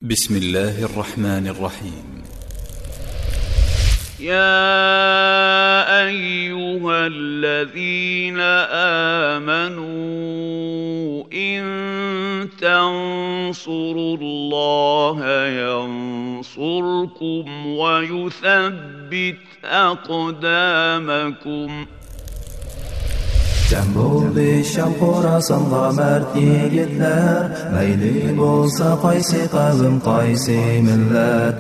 بسم الله الرحمن الرحيم. يا أيها الذين آمنوا إن تنصروا الله ينصركم ويثبت أقدامكم. Cem bo'ldi Sham Xorasanға mard yigitlar, mayli bo'lsa qaysi qavm qaysi millat,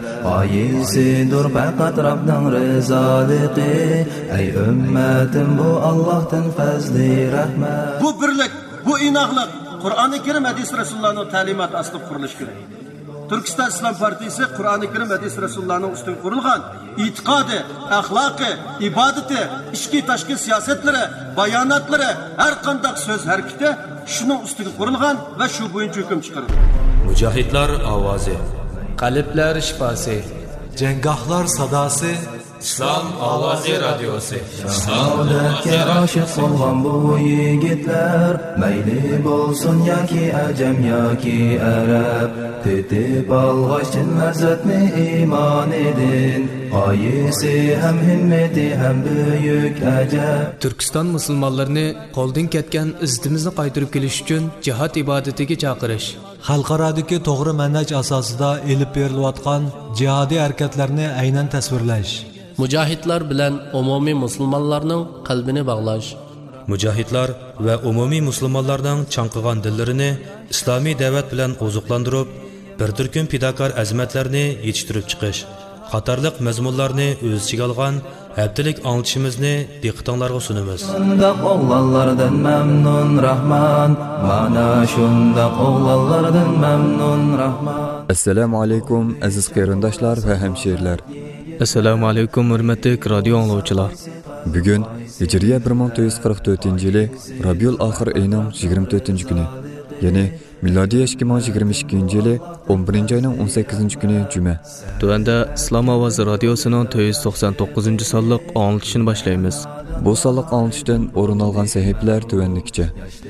qaysidir faqat Rabbning rizoligi. Ey ummatim, bu Allohdan fazli rahmat. Bu birlik, bu inoqlik Qur'oni Karim hadis Rasulullohning ta'limoti asli qurilishi kerak. Turkiston Islom partiyasi Qur'oni Karim hadis Rasulullohning ustidan qurilgan e'tiqodi, axloqi, ibodati, ichki tashqi siyosatlari, bayonotlari, har qanday so'z harakati shuning ustiga qurilgan va shu bo'yicha hukm chiqarilgan. Mujohidlar ovozi, qalblar shifosi, janggohlar sadosi, Islom ovozi radiosi. Saodatga oshiq bo'lgan bu yigitlar, mayli bo'lsin yoki ajam yoki arab, tetib olg'achin lazzatni iymon edin, qaysi ham himmati ham buyuk ajab. Turkiston musulmonlarini qo'ldan ketgan izzatimizni qaytarib kelish uchun jihad ibodatiga chaqirish, xalqarodagi to'g'ri manhaj asosida elib berilayotgan jihodiy harakatlarni aynan tasvirlash, mujohidlar bilan umumiy musulmonlarning qalbini bog'lash, mujohidlar va umumiy musulmonlarning chanqigan dillarini islomiy da'vat bilan oziqlantirib, bir turkum fidokor azmatlarni yetishtirib chiqish qatorliq mazmunlarni o'z ichiga olgan haftalik anglitishimizni diqqatingizga sunamiz. Shundoq o'g'lonlardan mamnun Rahman, mana shundoq o'g'lonlardan mamnun Rahman. Assalomu alaykum aziz qarindoshlar va hamshirlar. Assalomu alaykum hurmatli radio anglovchilar. Bugun Hijriya 1444-yili Rabiul Oxir oyining 24-kuni, ya'ni milodiy 2022-yili 11-oyning 18-kuni juma. Tuanda Islom ovozi radiosining 499-sonliq anglitishini boshlaymiz. Bu sonliq anglitishdan o'rin olgan sahifalar tuvanlikcha.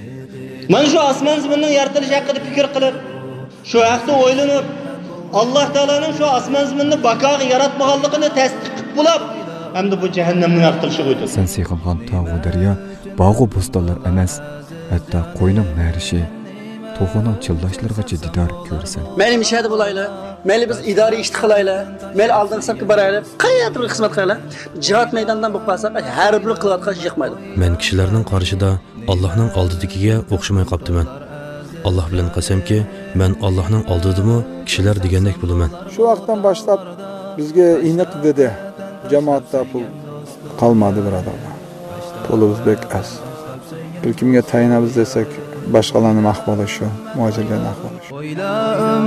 Mana shu osmon zaminning yaratilishi haqida fikr qilib, shu haqda o'ylanib, Alloh taolaning shu osmon zaminni bakoga yaratmaganligini tasdiq qilib bo'lib, hamda bu jahannamning yaratilishi qo'ydi. Sen Seyxonxon tog'u daryo, bog'u bo'stonlar emas, hatto qo'yning narishi, to'g'oning chillashlarigacha didor ko'rsan. Mayli mishada bo'laylar, mayli biz idoriy ish qilaylar, mayli oldin hisobga boraylik, qayerdir xizmat qilaylar. Jihad maydonidan bo'lib qolsak, har biri qilayotgan yiqmaydi. Men kishilarning qarshida Allohning oldidagiga o'xshamay qoptiman. Allah bilan qasamki, men Allohning oldidimi kishilar degandek bo'laman. Shu vaqtdan boshlab bizga iniq dedi. Jamoatda pul qolmadi birodarlar. Pulimiz bek az. Bir kimga tayinamiz desak, boshqalarning ahvoli shu, muhojirlarning ahvoli shu. Oyla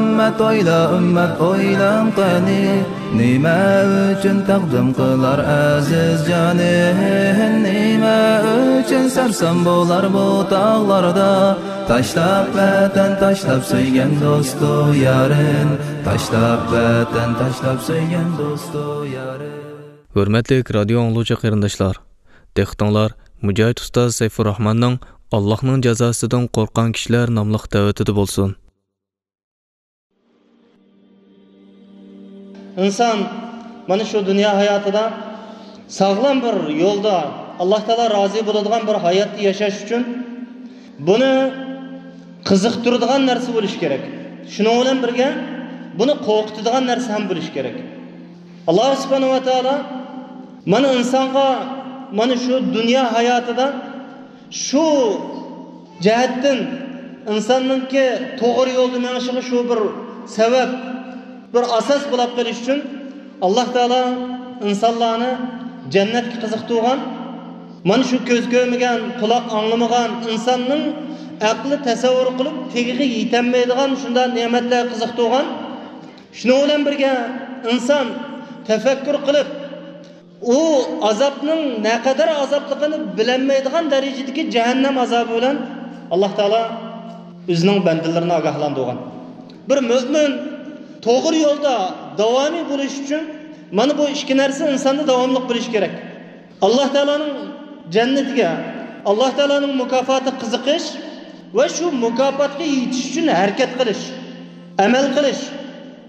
ummat, oylan qani, nima uchun taqdim qilar aziz joni, nima uchun sarson bo'lar bu tog'larda, tashlab vatan, tashlab sevgan do'stu yarin, tashlab vatan, tashlab sevgan do'stu yarin. Hurmatli radio anglovchi qarindoshlar, dehqonlar, Mujohid ustoz Sayfurrahmonning Allohning jazosidan qo'rqan kishilar nomli davatida bo'lsin. Inson mana shu dunyo hayotida sog'lom bir yo'lda Alloh taolo rozi bo'ladigan bir hayotni yashash uchun buni qiziqtiradigan narsa bo'lish kerak. Shuning bilan birga buni qo'rqitadigan narsa ham bo'lish kerak. Alloh subhanahu va taolo mana insonga mana shu dunyo hayotida shu jihatdan insonningki to'g'ri yo'lda menishiga shu bir sabab, bir asos bo'lib qolish uchun Alloh taolo insonlarni jannatga qiziqtirgan, mana shu ko'z ko'rmagan, quloq anglamagan insonning aqli tasavvur qilib tegiga yetolmaydigan shunday ne'matlar qiziqtirgan. Shuning bilan birga inson tafakkur qilib, u azobning naqadar azobligini bilinmaydigan darajadagi jahannam azobi bilan Alloh taolo o'zining bandalarini ogohlantirgan. Bir mu'min to'g'ri yo'lda davomiy bo'lish uchun mana bu ikki narsa insonda davomli bo'lish kerak. Alloh taoloning jannatiga, Alloh taoloning mukofoti qiziqish va shu mukofotga yetish uchun harakat qilish, amal qilish.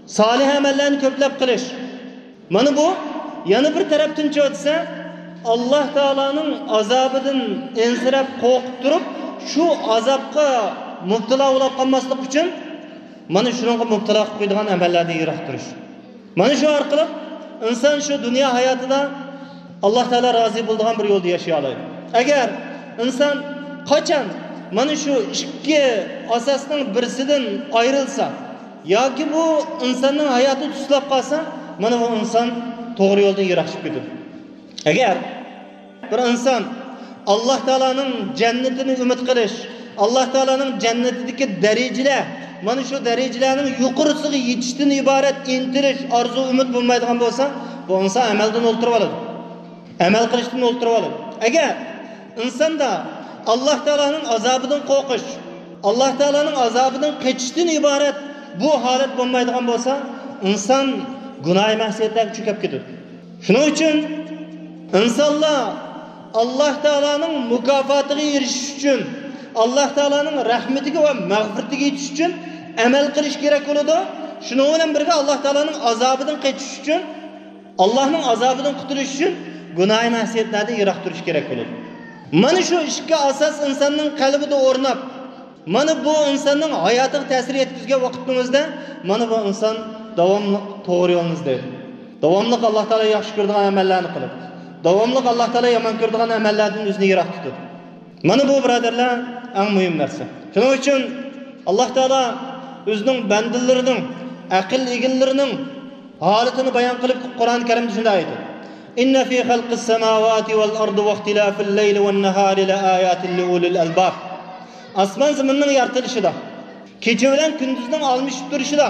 salih amallarni ko'plab qilish. Mana bu yana bir tarafdan o'tsa, Alloh taolaning azobidan ensirab qo'rqib turib, shu azobga mubtalo bo'lib qolmaslik uchun mana shunga mubtalo qilib qo'yadigan amallardan yiroq turish. Mana shu orqali inson shu dunyo hayotida Alloh taolo rozi bo'ladigan bir yo'lda yashay oladi. Agar inson qachon mana shu ikki asosning birisidan ayrilsa yoki bu insonning hayoti tuslab qolsa, mana bu inson to'g'ri yo'ldan yiroq chiqib ketadi. Agar bir inson Alloh taolaning jannatini umid qilish, Alloh taolaning jannatidagi darajalar, mana shu darajalarning yuqorisiga yetishdan iborat intilish, orzu, umid bo'lmaydigan bo'lsa, bu inson amaldan o'ltirib oladi. Amal qilishdan o'ltirib oladi. Agar insonda Alloh taolaning azobidan qo'rqish, Alloh taolaning azobidan qochishdan iborat bu holat bo'lmaydigan bo'lsa, inson gunoh ma'siyatlarga cho'kib ketadi. Shuning uchun insonlar Alloh taolaning mukofotiga erishish uchun, Alloh taolaning rahmatiga va mag'firatiga yetish uchun amal qilish kerak bo'ladi. Shuning bilan birga Alloh taolaning azobidan qochish uchun, Allohning azobidan qutulish uchun gunoh ma'siyatlardan yiroq turish kerak bo'ladi. Mana shu ishga asos insonning qalbida o'rnab, mana bu insonning hayotiga ta'sir yetkazgan vaqtimizda, mana bu inson davomli to'g'ri yo'lda, davomli Alloh taolo yaxshi ko'radigan amallarni qilib, davomli Alloh taolo yomon ko'radigan amallardan o'zini yiroq tutadi. Mana bu birodarlar eng muhim narsa. Shuning uchun Alloh taolo o'zining bandalarining, aql egallarining holatini bayon qilib Qur'on Karimda shunday aytadi: "Inna fi xalqis samawati wal ardi wa ixtilafil layli wan nahari la ayatin li ulil albab." Osmon zaminning yaratilishida, kecha bilan kunduzning almashib turishida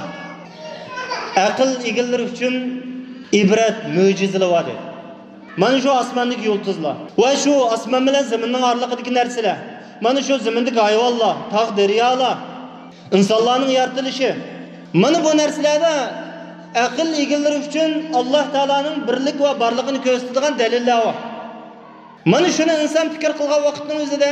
aql egallari uchun ibrat, mo'jizalar bor. Mana shu osmondagi yulduzlar va shu osmon bilan zaminning oralig'idagi narsalar, mana shu zamindagi hayvonlar, tog' daryolar, insonlarning yaratilishi, mana bu narsalarda aql egallari uchun Alloh taolaning birlik va borlig'ini ko'rsatadigan dalillar bor. Mana shuni inson fikr qilgan vaqtning o'zida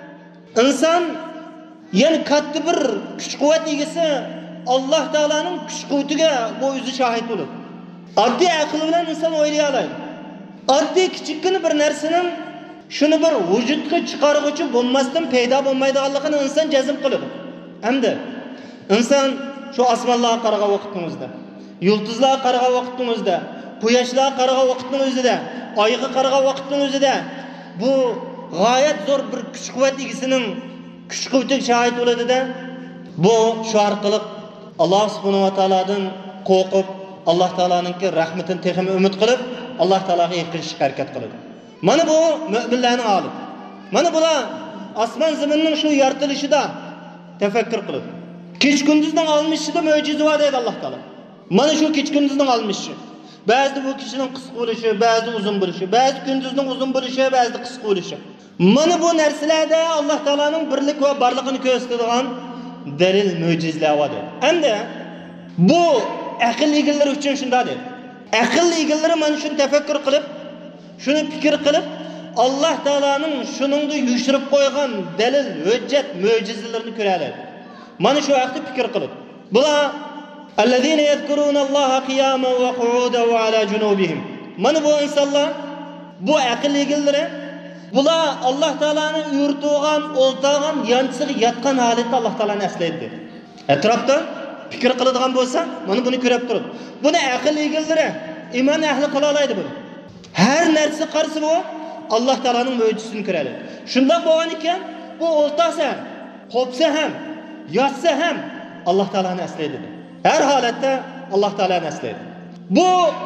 inson yana katta bir kuch-quvvat egasi Alloh taolaning kuch-quvvatiga bu o'zi shohid bo'ladi. Oddiy aql bilan inson o'ylay oladi. Oddiy kichikgina bir narsaning shuni bir vujudga chiqaruvchi bo'lmasdan paydo bo'lmaydiganligini inson jazm qiladi. Hamda inson shu osmonlarga qaragan vaqtimizda, yulduzlarga qaragan vaqtimizda, quyoshlarga qaragan vaqtning o'zida, oyga qaragan vaqtning o'zida bu g'oyat zo'r bir kuch-quvvat egasining kuch-quvvatiga shohid bo'ladi-da, bu shu orqali Alloh subhanahu va taolodan qo'rqib, Alloh taolaning rahmatini texmi umid qilib, Alloh taolaga yaqinlashishga harakat qiladi. Mana bu mu'minlarning holati. Mana bular osmon zaminning shu yaratilishida tafakkur qiladi. Kech-kunduzning almishida mo'jiza bor deydi Alloh taolo. Mana shu kech-kunduzning almishi. Ba'zi bu kishining qisqa bo'lishi, ba'zi uzun bo'lishi, ba'zi kunduzning uzun bo'lishi, ba'zi qisqa bo'lishi. Mana bu narsalarda Alloh taolaning birlik va borlig'ini ko'rsatadigan dalil, mo'jizalar bor. Endi bu aql egallari uchun shunday deydi. Aql egallari mana shuni tafakkur qilib, shuni fikr qilib, Alloh taolaning shuningda yushirib qo'ygan dalil, hujjat, mo'jizalarini ko'radi. Mana shu vaqtda fikr qilib. Bular allazina yazkurunalloha qiyaman va qu'udan va ala junubihim. Mana bu insonlar, bu aql egallari, bular Alloh taolaning yurtug'an, o'ltirgan, yanchisiga yotgan holatda Alloh taolani eslaydi. Atrofda fikr qiladigan bo'lsa, mana buni ko'rib turib. Buni aql egallari, iymon ahli qila oladi buni. Har narsa qarshi bu Alloh taolaning mo'jizasini ko'radi. Shunda bo'lgan ekan, bu o'ltasa, qopsa ham, yotsa ham Alloh taolani eslaydi. Har holatda Alloh taolani eslaydi. Bu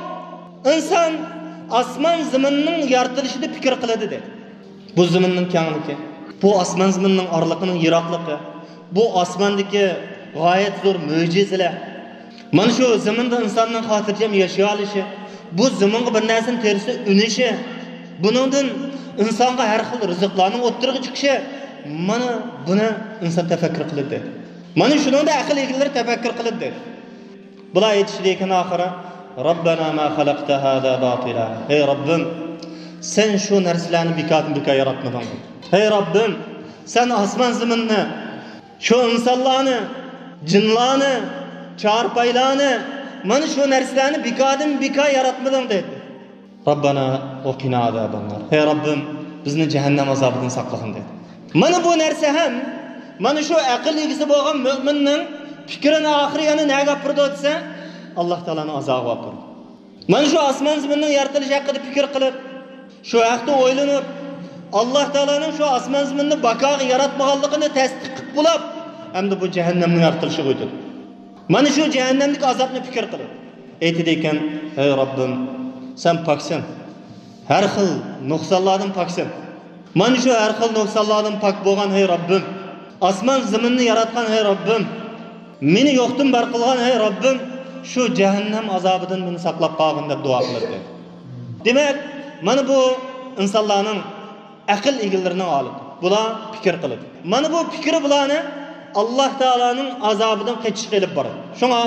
inson osmon zaminning yaratilishida fikr qiladi dedi. Bu zaminning kengligi, bu osmon zaminning oraliqining yiroqligi, bu osmondagi g'oyat zo'r mo'jizalar. Mana shu zaminda insonning xotirjam yashay olishi, bu zaminga bir narsani terisi unishi, buningdan insonga har xil rizqlarning o'ttirig'i chiqishi, mana buni inson tafakkur qiladi. Mana shuningda aql egallari tafakkur qiladi. Bular aytishdikan oxiri, Robbana ma xalaqta hada batila. Ey Robbim, sen shu narsalarni bekor yaratmading. Ey Robbim, sen osmon zaminni, shu insonlarni, jinlarni, charpaylarni, mana shu narsalarni bikodan biko yaratmading dedi. Rabbana oqina azabannar. Ey Rabbim, bizni jahannam azobidan saqlagin dedi. Mana bu narsa ham mana shu aql egisi bo'lgan mu'minning fikrini oxiriyani nega purdi desa, Alloh taolaning azobi olib turdi. Mana shu osmon zaminning yaratilishi haqida fikr qilib, shu haqda o'ylanib, Alloh taolaning shu osmon zaminni bakoga yaratmaganligini tasdiq qilib bo'lib, hamda bu jahannamning yaratilishi qo'ydi. Mana shu jahannamlik azobni fikr qilib, aytdi ekan, ey Rabbim, sen poksan. Har xil nuqsonlardan poksan. Mana shu har xil nuqsonlardan pok bo'lgan ey Rabbim, osmon zaminni yaratgan ey Rabbim, meni yo'qdan bar qilgan ey Rabbim, shu jahannam azobidan meni saqlab qolgin deb duo qildi. Demak, mana bu insonlarning aql egillarining olib. Bular fikr qilib. Mana bu fikri bularni Alloh taolaning azobidan qochish qilib boradi. Shunga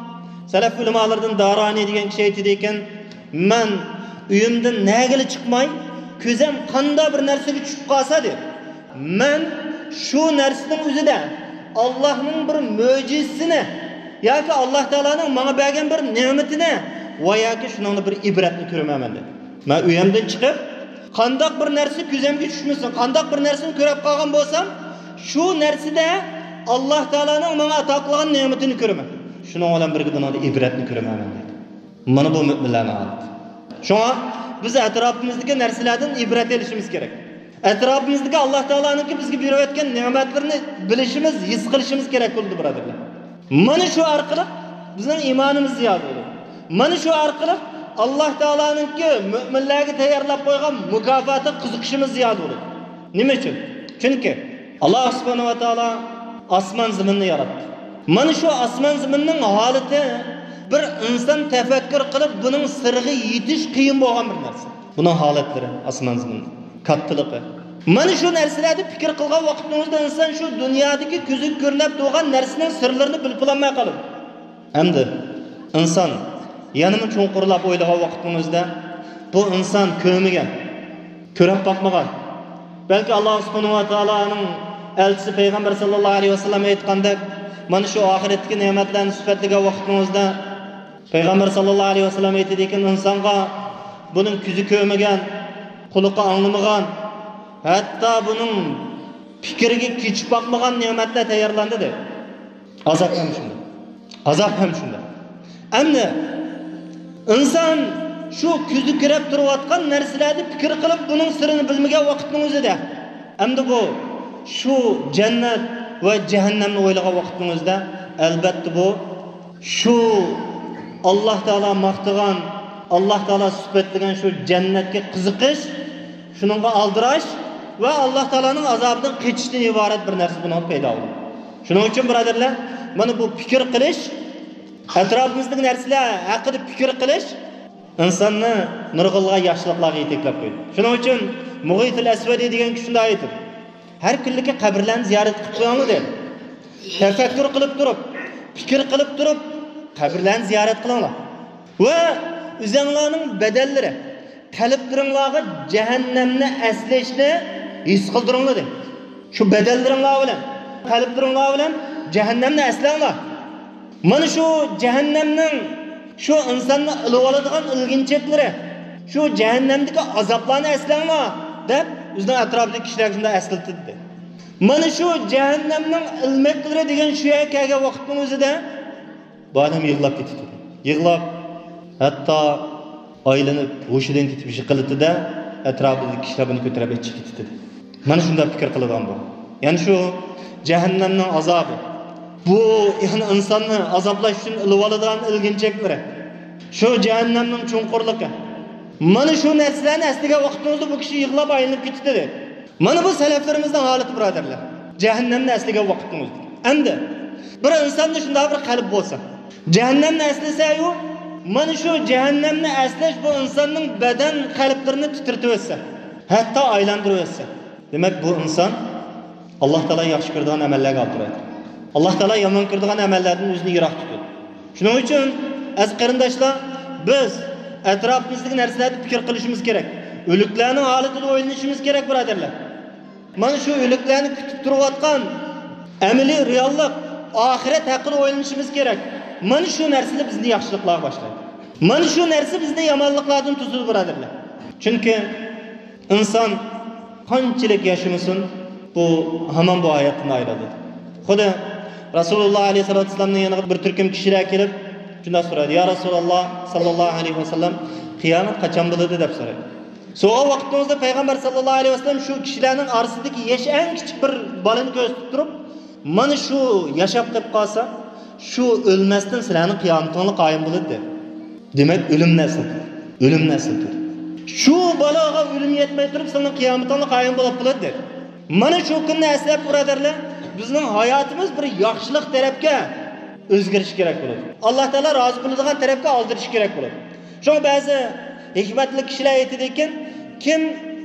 salaf ulamolardan Darani degan kishi aytdi ekan, men uyimdan nagili chiqmay, ko'zim qanday bir narsaga tushib qolsa deb, men shu narsaning o'zida Allohning bir mo'jizasini yoki Alloh taolaning menga bergan bir ne'matini va yoki shuning bir ibratni ko'raman dedi. Men uyimdan chiqib, qanday bir narsa ko'zimga tushmasin, qanday bir narsani ko'rib qolgan bo'lsam, shu narsada Alloh taolaning menga ato qilgan ne'matini ko'raman. Shuning bilan birga bundan ibratni ko'raman dedi. Mana bu mu'minlarning holati. Shunga biz atrofimizdagi narsalardan ibrat olishimiz kerak. Atrofimizdagi Alloh taolaning bizga berayotgan ne'matlarini bilishimiz, his qilishimiz kerak bo'ldi, birodarlar. Mana shu orqali bizning iymonimiz ziyoda bo'ladi. Mana shu orqali Alloh taolaning mu'minlarga tayyorlab qo'ygan mukofoti qiziqishimiz ziyoda bo'ladi. Nima uchun? Chunki Alloh subhanahu va taolo osmon zaminni yaratdi. Mana shu osmon zaminning holati bir inson tafakkur qilib buning sirg'i yetish qiyin bo'lgan bir narsa. Buning holatlari osmon zaminning kattiligi. Mana shu narsalarni fikr qilgan vaqtimizda inson shu dunyodagi ko'zi ko'rinib turgan narsaning sirlarini bilib olmay qoladi. Hamda inson yanimi cho'nqurlab o'ylagan vaqtimizda bu inson ko'migan, ko'rib boqmagan. Balki Alloh subhanahu va taoloning elchisi payg'ambar sallallohu alayhi vasallam aytgandek, mana shu oxiratdagi ne'matlarni sifatlagan vaqtimizda payg'ambar sallallohu alayhi vasallam aytdi ekan, insonga buning ko'zi ko'rmagan, quloqi anglamagan, hatto buning fikriga kechib boqmagan ne'matlar tayyorlandi deb. Azob ham shunday. Azob ham shunday. Endi inson shu ko'zi ko'rib turayotgan narsalarni fikr qilib buning sirini bilmagan vaqtning o'zida, endi bu shu jannat va jahannamni o'ylagan vaqtimizda albatta bu shu Alloh taolo maqtagan, Alloh taolo sifatlagan shu jannatga qiziqish, shuningga aldirash va Alloh taoloning azobidan qochishdan iborat bir narsa bundan paydo bo'ldi. Shuning uchun birodarlar, mana bu fikr qilish, atrofimizdagi narsalar haqida fikr qilish insonni nurg'ilgan yaxshiliklarga yetaklab qo'ydi. Shuning uchun Mughith al-Aswadi degan kishi shunday aytdi: har kunlikka qabrlarni ziyorat qilib qo'yinglar dedi. Tafakkur qilib turib, fikr qilib turib, qabrlarni ziyorat qilinglar. Va o'zingizlarning badallari, talablaringizga jahannamni aslashni his qildiringlar dedi. Shu badallaringlar bilan, talablaringlar bilan jahannamni aslanglar. Mana shu jahannamning shu insonni ilib oladigan ilginchaklari, shu jahannamdagi azoblarni aslanglar deb o'zining atrofidagi kishilarga shunday eslatdi. Mana shu jahannamning ilmaklari degan shu yerga vaqtning o'zida bu odam yig'lab ketdi. Yig'lab hatto aylanib hushidan ketib yiqildi-da, atrofidagi kishilar buni ko'tarib chiqib ketdi. Mana shunday fikr qilgan bu. Ya'ni shu jahannamning azobi, bu yani insonni azoblash uchun ilib oladigan ilginchaklari, shu jahannamning cho'nqurligi. Mana shu narsalarni asliga vaqtimizda bu kishi yig'lab aylanib ketdi dedi. Mana bu salaflarimizning holati birodarlar. Jahannamni asliga vaqtimizda. Endi bir insonda shunday bir qalb bo'lsa, jahannamni aslasa-yu, mana shu jahannamni aslash bu insonning badan qalblarini titritib o'tsa, hatto aylantirib o'tsa, demak bu inson Alloh taolo yaxshi ko'radigan amallarga oltiradi. Alloh taolo yomon ko'radigan amallardan o'zini yiroq tutadi. Shuning uchun aziz qarindoshlar, biz atrofimizdagi narsalarni fikr qilishimiz kerak. O'liklarning holatida o'ylanishimiz kerak birodarlar. Mana shu o'liklarni kutib turayotgan amaliy reallik, oxirat haqida o'ylanishimiz kerak. mana shu narsalar bizni yaxshiliklarga boshlaydi. Mana shu narsa bizni yomonliklardan tuzib birodarlar. Chunki inson qanchalik yashamasin, bu hamon bu hayotdan ayriladi. Xudo Rasululloh alayhisolatu vasallamning yanına bir turkum kishilar kelib, shunda so'radi: "Ya Rasululloh sallallohu alayhi vasallam, qiyomat qachon bo'ladi?" deb so'radi. So'g'a vaqtimizda payg'ambar sallallohu alayhi vasallam shu kishilarning orasidagi eng kichik bir bolani ko'rsatib turib, "Mana shu yashab qolib qolsa, shu o'lmasdan sizlarning qiyomatingiz qoyim bo'ladi" dedi. Demak, o'lim nasldir. Shu baloga o'lim yetmay turib, sizlarning qiyomatingiz qoyim bo'lib qoladi dedi. Mana shu kunni eslab birodarlar, bizning hayotimiz bir yaxshilik tarafga o'zgarish kerak bo'ladi. Alloh taolo rozi bo'ladigan tarafga oldirish kerak bo'ladi. Shu ba'zi hikmatli kishilar aytadigan, kim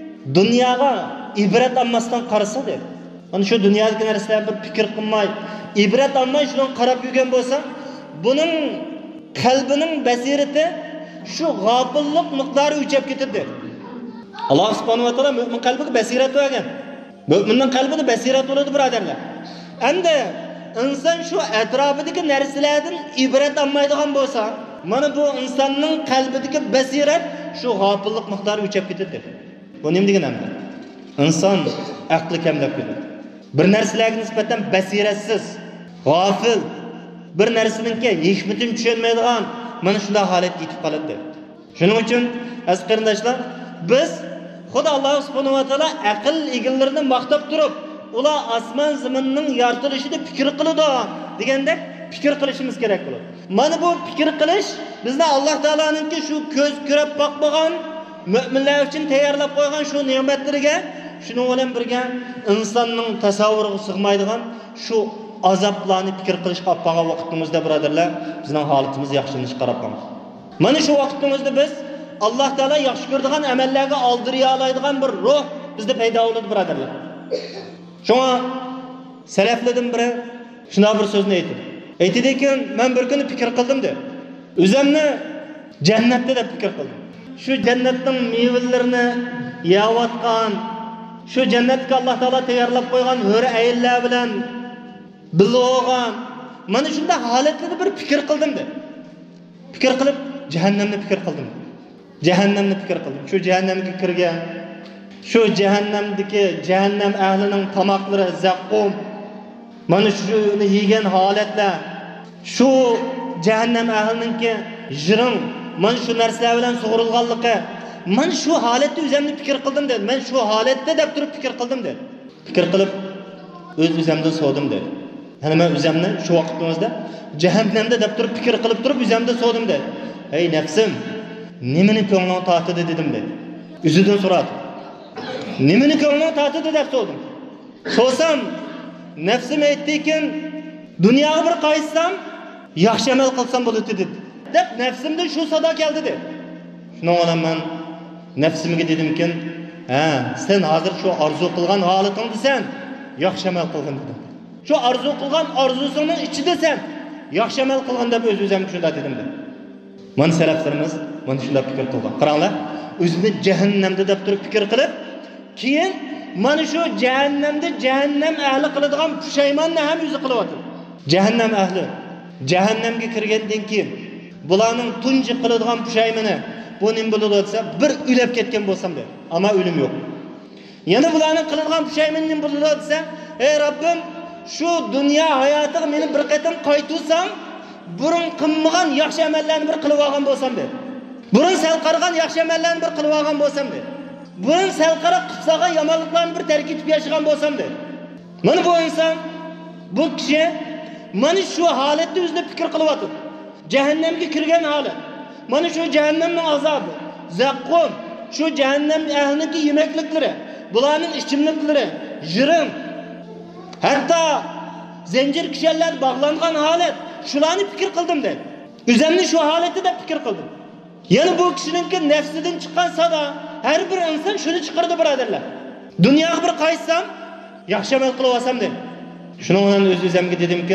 dunyoga ibrat olmasdan qarasa dedi. Mana shu dunyodagi narsalar bir fikr qilmay, ibrat olmay shundan qarab yurgan bo'lsa, buning qalbining basirati shu g'ofillik miqdori o'chib ketadi. Alloh subhanahu va taolo mu'min qalbiga basirat bergan. Mu'minning qalbida basirat bo'ladi birodarlar. Endi inson shu atrofidagi narsalardan ibrat olmaydigan bo'lsa, mana bu insonning qalbidagi basirat shu g'ofillik miqdori o'chib ketadi. Bu nima degani? Inson aqli kamlab ketadi. Bir narsalarga nisbatan basiratsiz, g'ofil, bir narsaninki hikmatini tushunmaydigan mana shunday holatga yetib qoladi. Shuning uchun aziz qarindoshlar, biz Xudo Alloh subhanahu va taolo aql egillarini maqtab turib, ular osmon zaminning yoritilishida fikr qiladi degandek fikr qilishimiz kerak bo'ladi. Mana bu fikr qilish bizni Alloh taoloninki shu ko'z ko'rib boqmagan mu'minlar uchun tayyorlab qo'ygan shu ne'matlariga, shuning bilan birga insonning tasavvuriga sig'maydigan shu azoblarni fikr qilishga olib qolgan vaqtimizda birodarlar, bizning holatimiz yaxshilanishga qarab qolmoqda. Mana shu vaqtimizda biz Alloh taolo yaxshi ko'radigan amallarga oldiriya oladigan bir ruh bizda paydo bo'ladi birodarlar. Shunga salaflardan biri shunday bir so'zni aytdi. Aytdiki, men bir kuni fikr qildim dedi. O'zimni jannatda deb fikr qildim. Shu jannatning mevalarini yeyotgan, shu jannatga Alloh taolo tayyorlab qo'ygan hur ayollar bilan bilgan, mana shunday holatlarda bir fikr qildim dedi. Fikr qilib jahannamni fikr qildim. Jahannamni fikr qildim. Shu jahannamga kirgan, shu jahannamdagi jahannam ahlining tomoqlari zaqqum, mana shuni yegan holatlar, shu jahannam ahlininki jiring, mana shu narsalar bilan sug'urilganligi, mana shu holatda o'zimni fikr qildim dedi. Men shu holatda deb turib fikr qildim dedi. Fikr qilib o'zimdan so'radim dedi. Ya'ni men o'zimni shu vaqtimizda jahannamda deb turib fikr qilib turib o'zimdan so'radim dedi. Ey nafsim, nimani ko'ngling tortadi dedim dedi. O'zidan so'radi. Nimani ko'ngling tortadi deb so'radim. So'sam nafsim aytdiki, dunyoga bir qaysam, yaxshi amal qilsam bo'ladi dedi. Deb nafsimda shu sado keldi dedi. Shundan olam men nafsimga dedimki, sen hozir shu orzu qilgan holatingda sen yaxshi amal qilgin dedim. Shu orzu qilgan orzusingning ichida sen yaxshi amal qilgin deb o'zimga shunday dedim dedi. Mana salaflarimiz mana shunday fikr qilgan. Qaranglar, o'zini jahannamda deb turib fikr qilib, keyin mana shu jahannamda jahannam ahli qiladigan pushaymonni ham o'zi qilyapti. Jahannam ahli jahannamga kirgandan keyin bularning tunji qiladigan pushaymini bu nim bo'ladi desa, bir o'lib ketgan bo'lsam dedi. Ammo o'lim yo'q. Yana bularning qiladigan pushaymini nim bo'ladi desa, ey Rabbim, shu dunyo hayotiga meni bir qatam qaytarsam, burun qilmagan yaxshi amallarni bir qilib olgan bo'lsam dedi. Burun sal qaragan yaxshi amallarni bir qilib olgan bo'lsam dedi. Burun sal qarab qilsagan yomonliklarni bir tark etib yashagan bo'lsam dedi. Mana bu inson, bu kishi mana shu holatda o'zida fikr qilyapti. Jahannamga kirgan holat. Mana shu jahannamning azobi, zaqqum, shu jahannam ahlining yemakliklari, bularning ichimliklari, jirim, hatto zanjir kishanlar bog'langan holat, shularni fikr qildim dedi. O'zimni shu holatda fikr qildim. Yana bu kishining nafsidan chiqqan sado, har bir inson shuni chiqardi birodarlar. Dunyoga bir qaysam, yaxshi amal qilib olsam dedi. Shuning bilan o'zimga dedimki,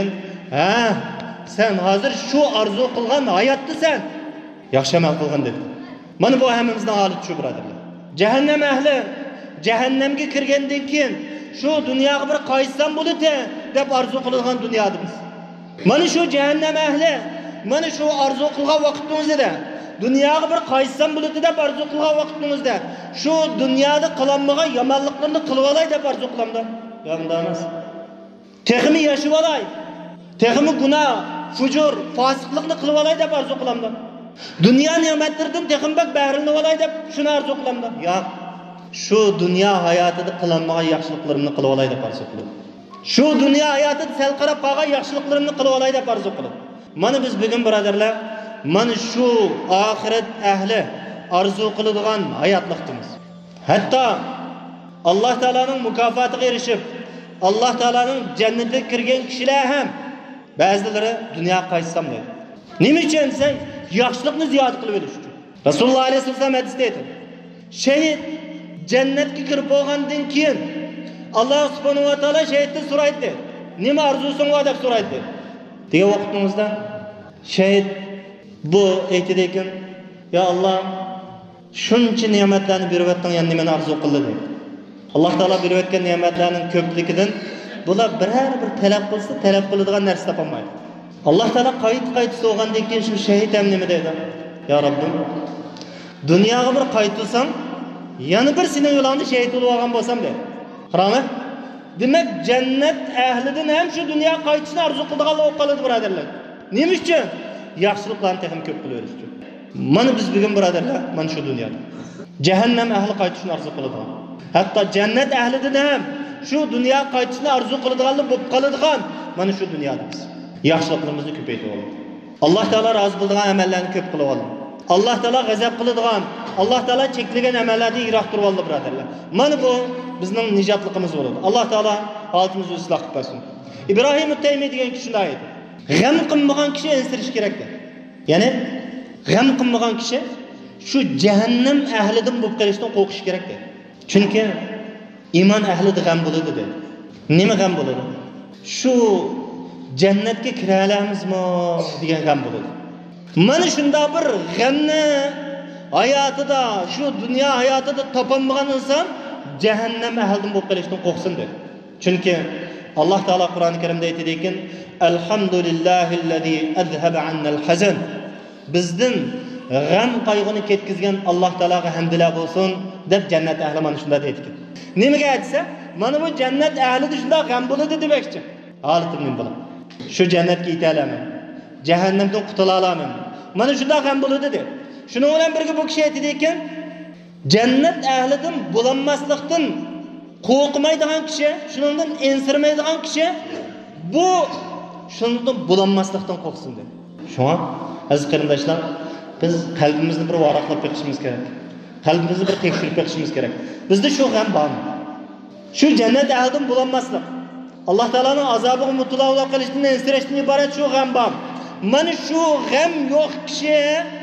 sen hozir shu orzu qilgan hayotda sen yaxshi amal qilgin dedi. Mana bu hammamizning holati shu birodarlar. Jahannam ahli jahannamga kirgandan keyin shu dunyoga bir qaysam bo'ladi deb orzu qilgan dunyoda biz. Mana shu jahannam ahli mana shu arzu qilgan vaqtingizda dunyoga bir qaysam bo'ladi deb arzu qilgan vaqtingizda shu dunyoda qilinmagan yomonliklarni qilib olay deb arzu qilamda. Yo'q, bunday emas. Texmi yashab olay, texmi gunoh, fujur, fosiqlikni qilib olay deb arzu qilamda. Dunyo ne'matlaridan texmi bak bahrilanib olay deb shuni arzu qilamda. Yo'q. Shu dunyo hayotida qilinmagan yaxshiliklarni qilib olay deb arzu qilaman. Shu dunyo hayotida sal qarab qolgan yaxshiliklarni qilib olay deb arzu qilaman. Mana biz bugun birodarlar, mana shu oxirat ahli arzu qiladigan hayotlikdamiz. Hatto Alloh taolaning mukofotiga erishib, Alloh taolaning jannatiga kirgan kishilar ham ba'zilari dunyo qaysam deydi. Nima uchun desa, yaxshilikni ziyoda qilib olish uchun. Rasululloh alayhi vasallam hadisda aytdi. Shahid jannatga kirib bo'lgandan keyin Alloh subhanahu va taolo shahiddan so'raydi. Nima arzusing bor deb so'raydi. Degan vaqtimizda shahid bu aytdi ekan, "Ya Alloh, shuncha ne'matlarni berib o'tgan, yana meni arzu qildi" dedi. Alloh taolo berib o'tgan ne'matlarning ko'pligidan bular biror bir talab qilsa, talab qiladigan narsa topolmaydi. Alloh taolo qayt so'g'andan keyin shu shahid ham nima deydi? "Ya Robbim, dunyoga bir qaytsam, yana bir sening yo'lingda shahid bo'lib olgan bo'lsam" dedi. Qarama. Demak, jannat ahlidan ham shu dunyo qaytishni arzu qiladiganlar bo'lib qoladi, birodarlar. Nima uchun? Yaxshiliklarni texnik ko'p qilib uchun. Mana biz bugun birodarlar, mana shu dunyoda jahannam ahli qaytishni arzu qiladigan. Hatto jannat ahlidan ham shu dunyo qaytishni arzu qiladiganlar bo'lib qoladigan mana shu dunyoda biz yaxshiliklarimizni ko'paytirib olaylik. Alloh taolo rozi bo'ladigan amallarni ko'p qilib olaylik. Alloh taolo g'azab qiladigan, Alloh taolo cheklagan amallarni yiroq turib oldi, birodarlar. Mana bu bizning nijotligimiz bo'ladi. Alloh taolo holatimizni isloh qilib bersin. Ibrohim at-Taymiy degan kishi aytdi. G'am qilmagan kishi ensirish kerak dedi. Ya'ni g'am qilmagan kishi shu jahannam ahlidan bo'lib qolishdan qo'rqish kerak dedi. Chunki iymon ahlida g'am bo'ladi dedi. Nima g'am bo'ladi? Shu jannatga kira olamizmi degan g'am bo'ladi. Mana shunda bir g'amni hayotida, shu dunyo hayotida topolmagan inson jahannam ahlidan bo'lib qolishdan qo'rqsin dedi. Chunki Alloh taolo Qur'oni Karimda aytadi ekan, "Alhamdulillahillazi azhaba annal hazan." Bizdan g'am qayg'uni ketkizgan Alloh taologa hamdlar bo'lsin deb jannat ahli mana shunda deydi. Nimaga aytsa, mana bu jannat ahlida shunda g'am bo'ladi demoqchi. Holatim nima bo'ladi? Shu jannatga yeta olaman. Jahannamdan qutula olaman. Mana shunda g'am bo'ladi dedi. Shuning bilan birga bu kishi aytdi ekan, jannat ahlidan bulanmaslikdan qo'rqmaydigan kishi, shuningdan ensirmaydigan kishi bu shundan bulanmaslikdan qo'rqsin dedi. Shuna aziz qarindoshlar, biz qalbimizni bir varaqlab qo'yishimiz kerak. Qalbimizni bir tekshirib qo'yishimiz kerak. Bizda shu g'am bormi? Shu jannat ahlidan bulanmaslik, Alloh taolaning azobiga mutlo bo'lib qolishdan ensirashdan iborat shu g'am bor. Mana shu g'am yo'q kishi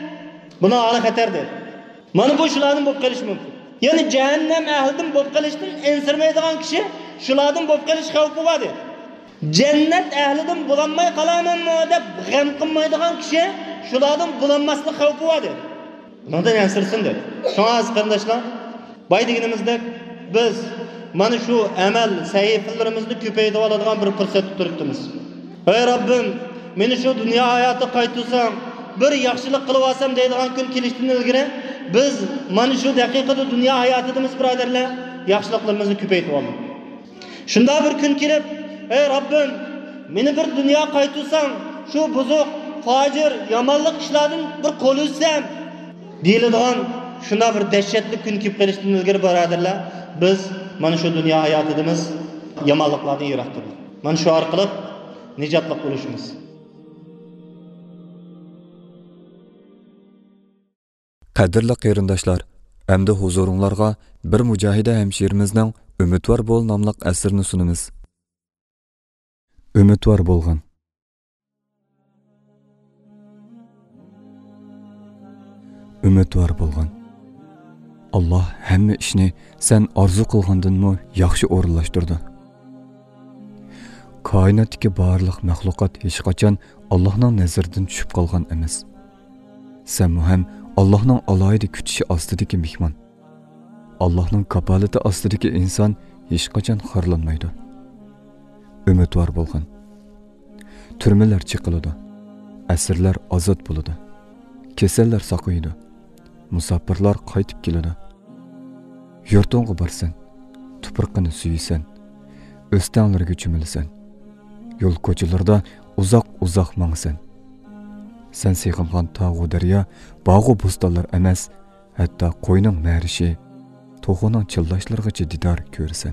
buni hali xatar dedi. Mana bu shulardan bo'lib qolish mumkin. Ya'ni jahannam ahlidan bo'lib qolishdan ensirmaydigan kishi shulardan bo'lib qolish xavfi bor dedi. Jannat ahlidan bulanmay qolamanmi deb g'am qilmaydigan kishi shulardan bulanmaslik xavfi bor dedi. Bundan ensirsin dedi. Shunga aziz qarindoshlar, boy deganimizda biz mana shu amal sahifalarimizni ko'paytirib oladigan bir fursatni turibmiz. Ey Robbim, meni shu dunyo hayoti qaytarsam, bir yaxshilik qilib olsam deydigan kun kelishdan ilgari biz mana shu daqiqada dunyo hayotimiz birodarlar yaxshiliklarimizni ko'paytirib oldik. Shunda bir kun kelib, ey Robbim, meni bir dunyo qaytarsam, shu buzuq, fojir, yomonlik ishlardan bir qo'l utsam deyiladigan shunda bir dahshatli kun kelib qolishdan ilgari birodarlar biz mana shu dunyo hayotimiz yomonliklardan yiroq turdik. Mana shu orqali nijotlik bo'lishimiz. Qadrli qarindoshlar, endi huzuringizga bir mujohida hamshirimizning Umidvor bo'l nomli asrini sunamiz. Umidvor bo'lgan. Umidvor bo'lgan. Allah hamma ishni sen arzu qilgandanmi yaxshi o'rinlashtirdi. Koinotdagi barliq maxluqot hech qachon Allohning nazaridan tushib qolgan emas. Sen ham Allohning alohida kutishi ostidagi mehmon. Allohning kapolati ostidagi inson hech qachon xorlanmaydi. Umidvor bo'lgan. Turmalar chiqiladi. asrlar ozod bo'ladi. Kasallar saqaydi. Musofirlar qaytib keladi. Yurtingga borsan, tuproqni suysan, o'stanlarga cho'milsan. Yo'l ko'chalarda uzoq mangsan. Sen sığınğan tağu daryo, bağu bo'stonlar emas, hatto qo'yning marishi, to'g'oning chillashlarigacha didor ko'rsan.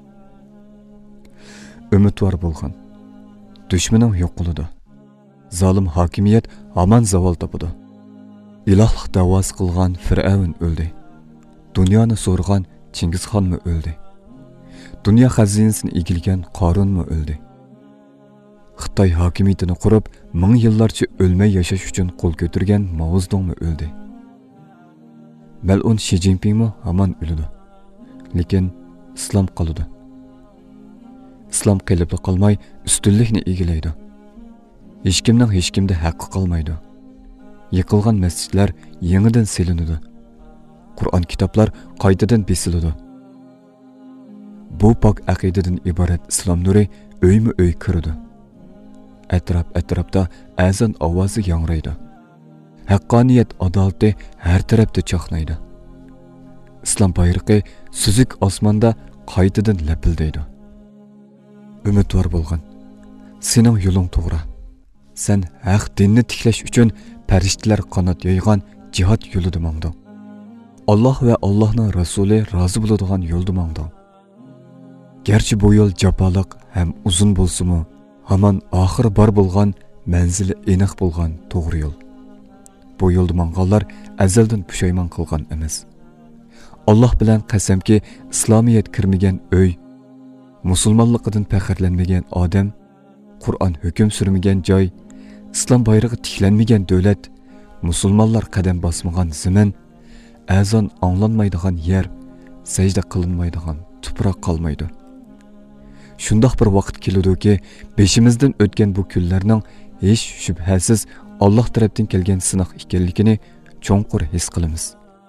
Umidvor bo'lgan. Dushmaning yo'q bo'ladi. Zolim hokimiyat hamon zavol topadi. Ilohlik da'vosi qilgan Fir'avn o'ldi. Dunyoni so'rgan Chingizxonmi o'ldi. Dunyo xazinasini egilgan Qorunmi o'ldi. Xitoy hokimiyatini qurib, 1000 yillarcha o'lmay yashash uchun qo'l ko'targan Mao Zedongmi o'ldi. Mal'un Xi Jinpingmi hamon o'ladi. Lekin islom qoladi. Islom qilib qolmay, ustunlikni egallaydi. Hech kimda haqqi qolmaydi. Yiqilgan masjidlar yangidan silinadi. Qur'on kitoblar qaytadan besiladi. Bu pok aqidadan iborat islom nuri o'yma-o'y kiradi. Atrofda azon ovozi yangraydi. Haqqoniyat adolati har tarafda chaqnaydi. Islom bayrog'i suzuk osmonda qaytadan lapildaydi. Umidvor bo'lgan. Sening yo'ling to'g'ri. Sen haq dinni tiklash uchun farishtalar qanot yoygan jihad yo'lida mangding. Alloh va Allohning rasuli rozi bo'ladigan yo'lda mangding. Gerçi bu yo'l jafoliq ham uzun bo'lsa-mu, hamon oxiri bor bo'lgan, manzili aniq bo'lgan to'g'ri yo'l. Bu yo'lda manganlar azaldan pushaymon qilgan emas. Alloh bilan qasamki, islomiyat kirmagan uy, musulmonligidan faxrlanmagan odam, Qur'on hukm surmagan joy, islom bayrog'i tiklanmagan davlat, musulmonlar qadam bosmagan zamin, azon anglanmaydigan yer, sajda qilinmaydigan tuproq qolmaydi. Shundoq bir vaqt keladi-ki, beshimizdan o'tgan bu kunlarning hech shubhasiz Alloh tarafdan kelgan sinoq ekanligini cho'nqur his qilamiz.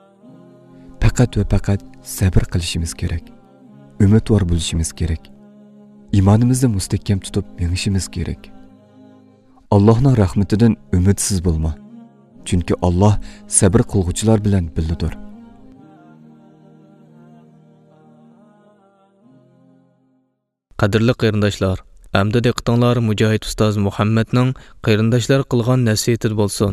Faqat va faqat sabr qilishimiz kerak. Umidvor bo'lishimiz kerak. İmanimizni mustahkam tutib mengishimiz kerak. Allohning rahmatidan umidsiz bo'lma. Chunki Alloh sabr qilguvchilar bilan birgadir. Qadrli qarindoshlar, amda diqqatinglar Mujohid ustoz Muhammadning qarindoshlar qilgan nasihati bo'lsin.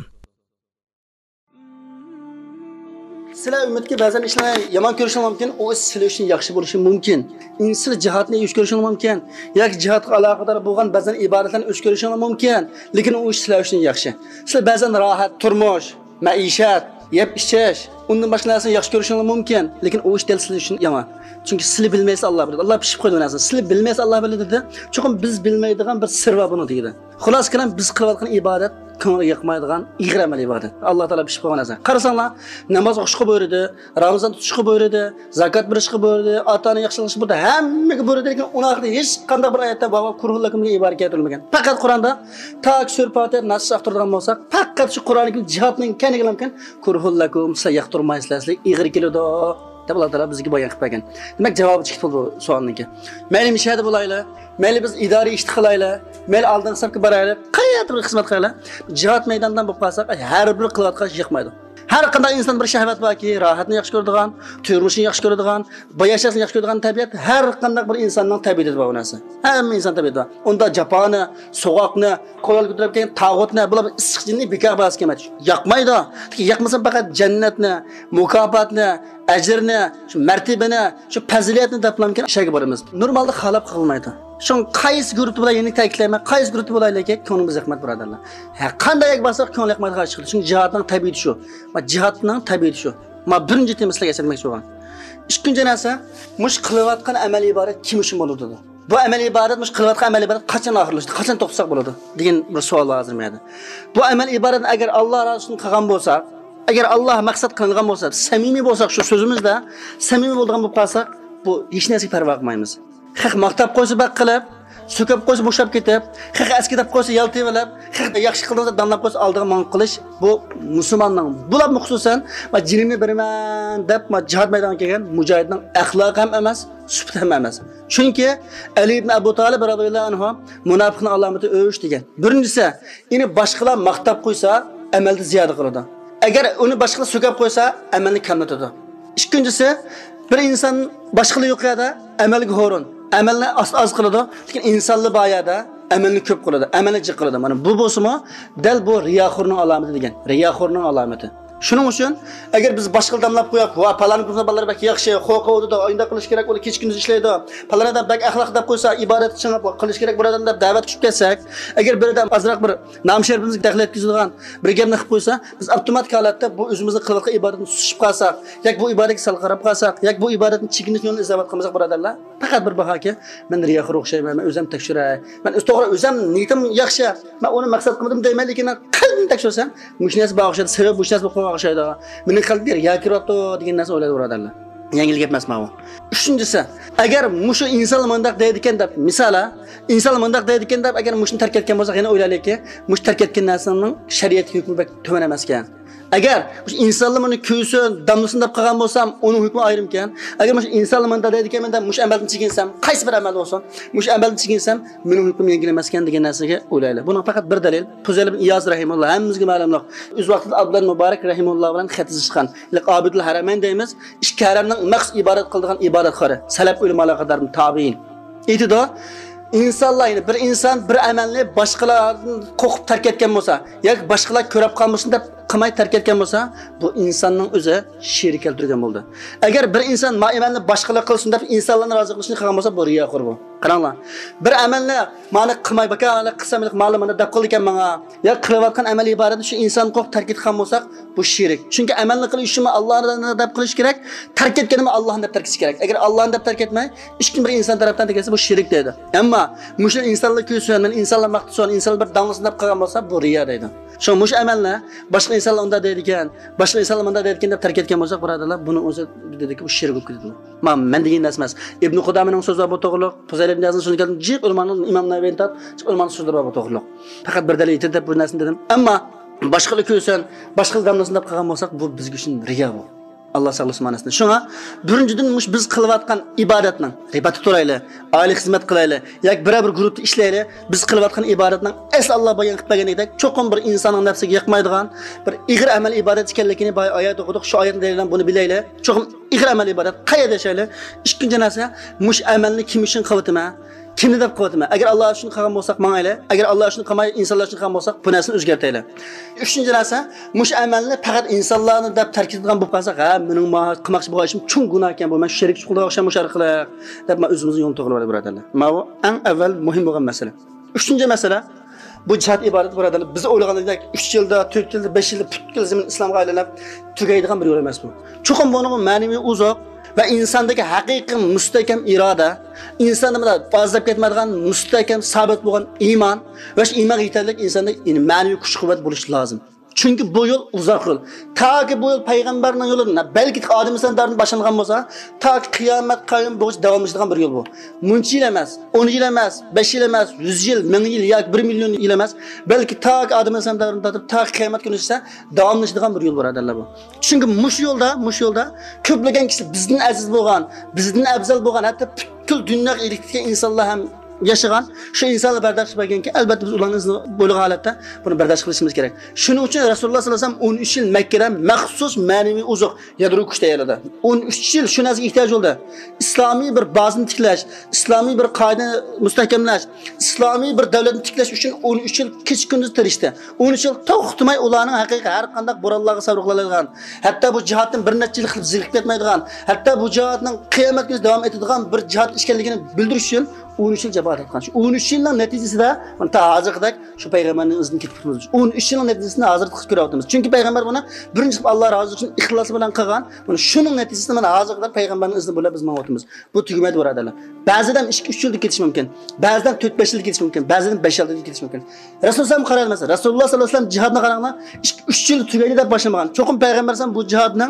Sizlar umidga ba'zan ishlarni yomon ko'rishingiz mumkin, o sizlar uchun yaxshi bo'lishi mumkin. Sizlar jihatni o'ch ko'rishingiz mumkin, yoki jihatga aloqador bo'lgan ba'zan ibodatlarni o'ch ko'rishingiz mumkin, lekin u sizlar uchun yaxshi. Sizlar ba'zan rohat, turmush, maishat, yeb ichish, undan boshqa narsani yaxshi ko'rishingiz mumkin, lekin u ish del sizlar uchun yomon. Chunki sizlar bilmaysiz Alloh biladi. Alloh pishib qo'ydi narsa. Sizlar bilmaysiz Alloh biladi dedi. Chunki biz bilmaydigan bir sir va buni deydi. Xulos qilib biz qilayotgan ibodat ko'ngilga yoqmaydigan ig'ir amal ibodat. Alloh taolo pishib qo'ygan narsa. Qarasanglar, namoz o'qishga buyurdi, Ramazon tutishga buyurdi, zakot berishga buyurdi, ota-ona yaxshilashga buyurdi, hammaga buyurdi, lekin ularga hech qanday bir oyatda baba kurhullakumga iborat keltirilmagan. Faqat Qur'onda tak surpater nasih aqtirgan bo'lsak, faqat shu Qur'onning jihatning kaniga mumkin kurhullakum sayaqturmaysizlar, ig'ir keladi. Allah Teala bizga bayon qilib bergan. Demak, javobi chiqib bo'ldi savolniki. Mayli mishada bo'laylik, mayli biz idoriy ish qilaylik, mayli oldin hisobga boraylik, qayerda bir xizmat qilaylik. Jihad maydonidan bo'lib qolsak, har bir qilayotgan ish yoqmaydi. Har qanday inson bir shahvat borki, rohatni yaxshi ko'radigan, turmushni yaxshi ko'radigan, yashashni yaxshi ko'radigan tabiat har qanday bir insonning tabiati bor narsa. Hamma inson tabiati bor. Unda japoni, so'g'oqni, qo'yib ko'tarib kelgan tag'utni, bular issiq jinni bekor bas kelmaydi. Yoqmaydi. Yoqmasa faqat jannatni, mukofotni, ajrni, shu martabani, shu fazilatni daplamkan ishga boramiz. Normalda xalab qilmaydi. Shun qaysi guruhda bilan yana ta'kidlayman, qaysi guruhda bo'laylik, ko'nglimiz yoqmaydi birodarlar. Qanday bo'lsa ko'ngil yoqmaydi qarshi chiqdi. Chunki jihatning tabiati shu. Va jihatning tabiati shu. Men birinchi temizlarga aytmoqchi bo'lgan. Ikkinchi narsa, mush qilayotgan amaliy ibodat kim uchun bo'ladi? Bu amaliy ibodat, mush qilayotgan amaliy ibodat qachon oxirlashadi, qachon to'xtasak bo'ladi degan bir savol hozir menda. Bu amaliy ibodat agar Alloh rasulini qilgan bo'lsa, agar Alloh maqsad qilgan bo'lsa, samimiy bo'lsak shu so'zimizda, samimiy bo'lgan bo'lib qolsak, bu hech narsaga parvo qilmaymiz. Haq maqtab qo'ysa baq qilib, söküp qo'ysa bo'shab ketib, xiq aski deb qo'ysa yaltayvelab, xiq yaxshi qildi danlab qo'ysa oldiga man qilish bu musulmonning. Bular xususan va jinimni beraman deb jihad maydoniga kelgan mujohidning axloqi ham emas, sifati ham emas. Chunki Ali ibn Abu Talib radhiyallohu anhu munofiqning alomati o'sh degan. Birinchisi, ini boshqalar maqtab qo'ysa, amalda ziyoda qiladi. Agar uni boshqalar so'kab qo'ysa, amalni kamlatadi. Ikkinchisi, bir inson boshqalar yo'qida amalga ho'rin, amalni az qiladi, lekin insonli boyada amalni ko'p qiladi, amalni jiq qiladi. Mana bu bo'lsa-mu, dal bu riyoxo'rning alomati degan. Riyoxo'rning alomati. Shuning uchun agar biz boshqa damlab qo'yib, va palani bolalar bak yaxshi, xo'qovdi, oyinda qilish kerak, ular kech kunduz ishlaydi. Palanadan bak axloq deb qo'ysa, ibodat chingib qilish kerak buradan deb da'vat qilib kelsak, agar biridan azroq bir namsherbimizga daxl etkazilgan bir gapni qilib qo'ysa, biz avtomatik holatda bu o'zimizning qilayotgan ibodatni susib qolsak, yoki bu ibodatga sal qarab qolsak, yoki bu ibodatni chekinish yo'lini izlab qilmasak birodarlar, faqat bir bahaki, men riyoxo'r o'xshayman, men o'zim tekshiray. Men to'g'ri o'zim niyatim yaxshi, men uni maqsad qilmadim deyman, lekin qalbim tekshirsam, mushnasi bag'ishadi, sebab mushnasi o'xshaydi. Meni qalbga riyo kiryapti degan narsa o'ylaydi birodarlar. Yangilik emas bu. Uchinchisi, agar mushu inson mundaq deydi ekan deb, misala, inson mundaq deydi ekan deb agar mushni tark etgan bo'lsa, yana o'ylaylikki, mush tark etgan narsaning shariat hukmi tuman emas ekan. Agar insonlar buni ko'ysin, damlasin deb qilgan bo'lsam, uning hukmi ayrim ekan. Agar mush insonlar mundaq deydi ekan, men mush amalni chekinsam, qaysi bir amal bo'lsin, mush amalni chekinsam, mening hukmim yengil emas ekan degan narsaga o'ylaylar. Buning faqat bir dalil, Fuzayl ibn Iyaz rahimulloh hammamizga ma'lumroq. O'z vaqtida Abdullah Muborak rahimulloh bilan xat yozishgan. Abidul Haramayn deymiz, ikki haramning maqsad ibodat qildigan ibodatxori, salaf ulamalarning tabiin. Aytidi, insonlarni bir inson bir amalni boshqalardan qo'qib tark etgan bo'lsa, yoki boshqalar ko'rib qolmasin deb qilmay tark etgan bo'lsa, bu insonning o'zi sherik keltirgan bo'ldi. Agar bir inson ma amalni boshqalar qilsin deb insonlarni rozi qilishni qilgan bo'lsa, bu riyoxo'r bu. Qaranglar. Bir amalni ma'ni qilmay bakanlar qilsam ma'lumotni deb qildi ekan menga, yo qilayotgan amaliy ibodatni shu inson qo'q tark etgan bo'lsak, bu sherik. Chunki amalni qilish uchun Allohni deb qilish kerak, tark etganimi Allohni deb tark etish kerak. Agar Allohni deb tark etmay, hech kim bir inson tarafdan tegsa bu sherik deydi. Ammo mushul insonlar ko'rsin, men insonlar maqtson, insonlar bir damlasin deb qilgan bo'lsa, bu riyo deydi. Shu mush amalni boshqa insonlar unda deydi ekan, boshqa insonlar unda deydi ekan deb tark etgan bo'lsak, birodarlar, buni o'zi dediki, bu sherik bo'lib ketadi. Men degan narsa emas. Ibn Qudamaning so'zi bu to'g'riliq, Fuzayl ibn Iyazning so'zi keldi, jiq ulamaning imom Navoiy tab, ulamaning so'zlari bu to'g'riliq. Faqat bir dalil aytib bu narsani dedim. Ammo boshqalar ko'rsin, boshqa damlasin deb qilgan bo'lsak, bu bizga uchun riyo bu. Allah sağlasın manasında. Şuna birinchidan biz qilayotgan ibodatning ribati to'layli, oila xizmat qilayli, yoki bir guruhda ishlayli, biz qilayotgan ibodatning asl Alloh bayon qilib berganidek, cho'qim bir insonning nafsiga yoqmaydigan bir ig'ir amal ibodat ekanligini boy oyat o'qidik, shu oyatni dalilan buni bilayli. Cho'qim ig'ir amal ibodat qayerda yashayli? Ikkinchi narsa, mush amalni kim uchun qilyapman? Kimni deb qilyapman? Agar Alloh uchun qilgan bo'lsak, mangayli. Agar Alloh uchun qilmay, insonlar uchun qilgan bo'lsak, bu narsani o'zgartayli. Uchinchi narsa, mush amalni faqat insonlarni deb tark etadigan bo'lib qolsak, ha, mening qilmoqchi bo'lgan ishim chung gunoh ekan, bu men sherik qilib o'xshash arqali deb men o'zimizning yo'lni to'g'ri olib birodarlar. Mana bu eng avval muhim bo'lgan masala. Uchinchi masala, bu jihad ibodat birodarlar, biz o'ylaganidek 3 yilda, 4 yilda, 5 yilda butkul zamin islomga aylanib tugaydigan bir yo'l emas bu. Chuqur buning ma'naviy uzoq va insondagi haqiqiy mustahkam iroda, insonda fozlab ketmaydigan mustahkam sabit bo'lgan iymon va shu iymon yetarlik insonda ma'naviy kuch-quvvat bo'lishi lozim. Çünkü bu yol uzak yol. Ta ki bu yol peygamberinin yolunda, belki Adem insanların başlangan olsa, ta ki kıyamet kayyum boyunca devamlaştıran bir yol bu. Munç yıl emez, 10 yıl emez, 5 yıl emez, 100 yıl, 1000 yıl, ya 1 milyon yıl emez. Belki ta ki Adem insanların ta ki kıyamet günü ise devamlaştıran bir yol var ederler bu. Çünkü muş yolda köplegen kişi bizden aziz boğan, bizden abzal boğan, hatta bütün dünya ilikli insanlar hem yaşagan şu insanlar bardaş belki elbette biz ulanın böyle halatda bunu bardaş kılışımız gerek. Şunun için Resulullah sallallahu aleyhi ve sellem 13 yıl Mekke'den mahsus manevi uzak yadro kuşta yerledi. 13 yıl şu nasıl ihtiyaç oldu? İslami bir bazını tiklaş, İslami bir kaide müstahkemlaş, İslami bir devletin tiklaş için 13 yıl keç gündüz tirişti. 13 yıl toxtumay ulanın hakiki her kandak burallağı savruqlalaydigan. Hatta bu cihatın bir neçe yıl zirk etmeydigan, hatta bu cihatın kıyamet günü devam etadigan bir cihat işgalligini bildiriş için 13 yıl cebat etken. 13 yılın neticesi de ta hazır kadar şu peygamberin izni ketip 13 yılın neticesinde hazır görüyoruz. Çünkü peygamber buna birinci Allah razı olsun ihlası bilen kılgan. Bunu şunun neticesinde bana hazır kadar peygamberin izni böyle biz mağutumuz. Bu tükemet var adalar. Bazıdan 2-3 yılda ketiş mümkün. Bazıdan 4-5 yılda ketiş mümkün. Bazıdan 5 yılda ketiş mümkün. Resulullah sallallahu aleyhi ve sellem Resulullah sallallahu aleyhi ve sellem cihadına karanlığa 3 yıl tükeydi de başlamagan. Çokum peygamber bu cihadının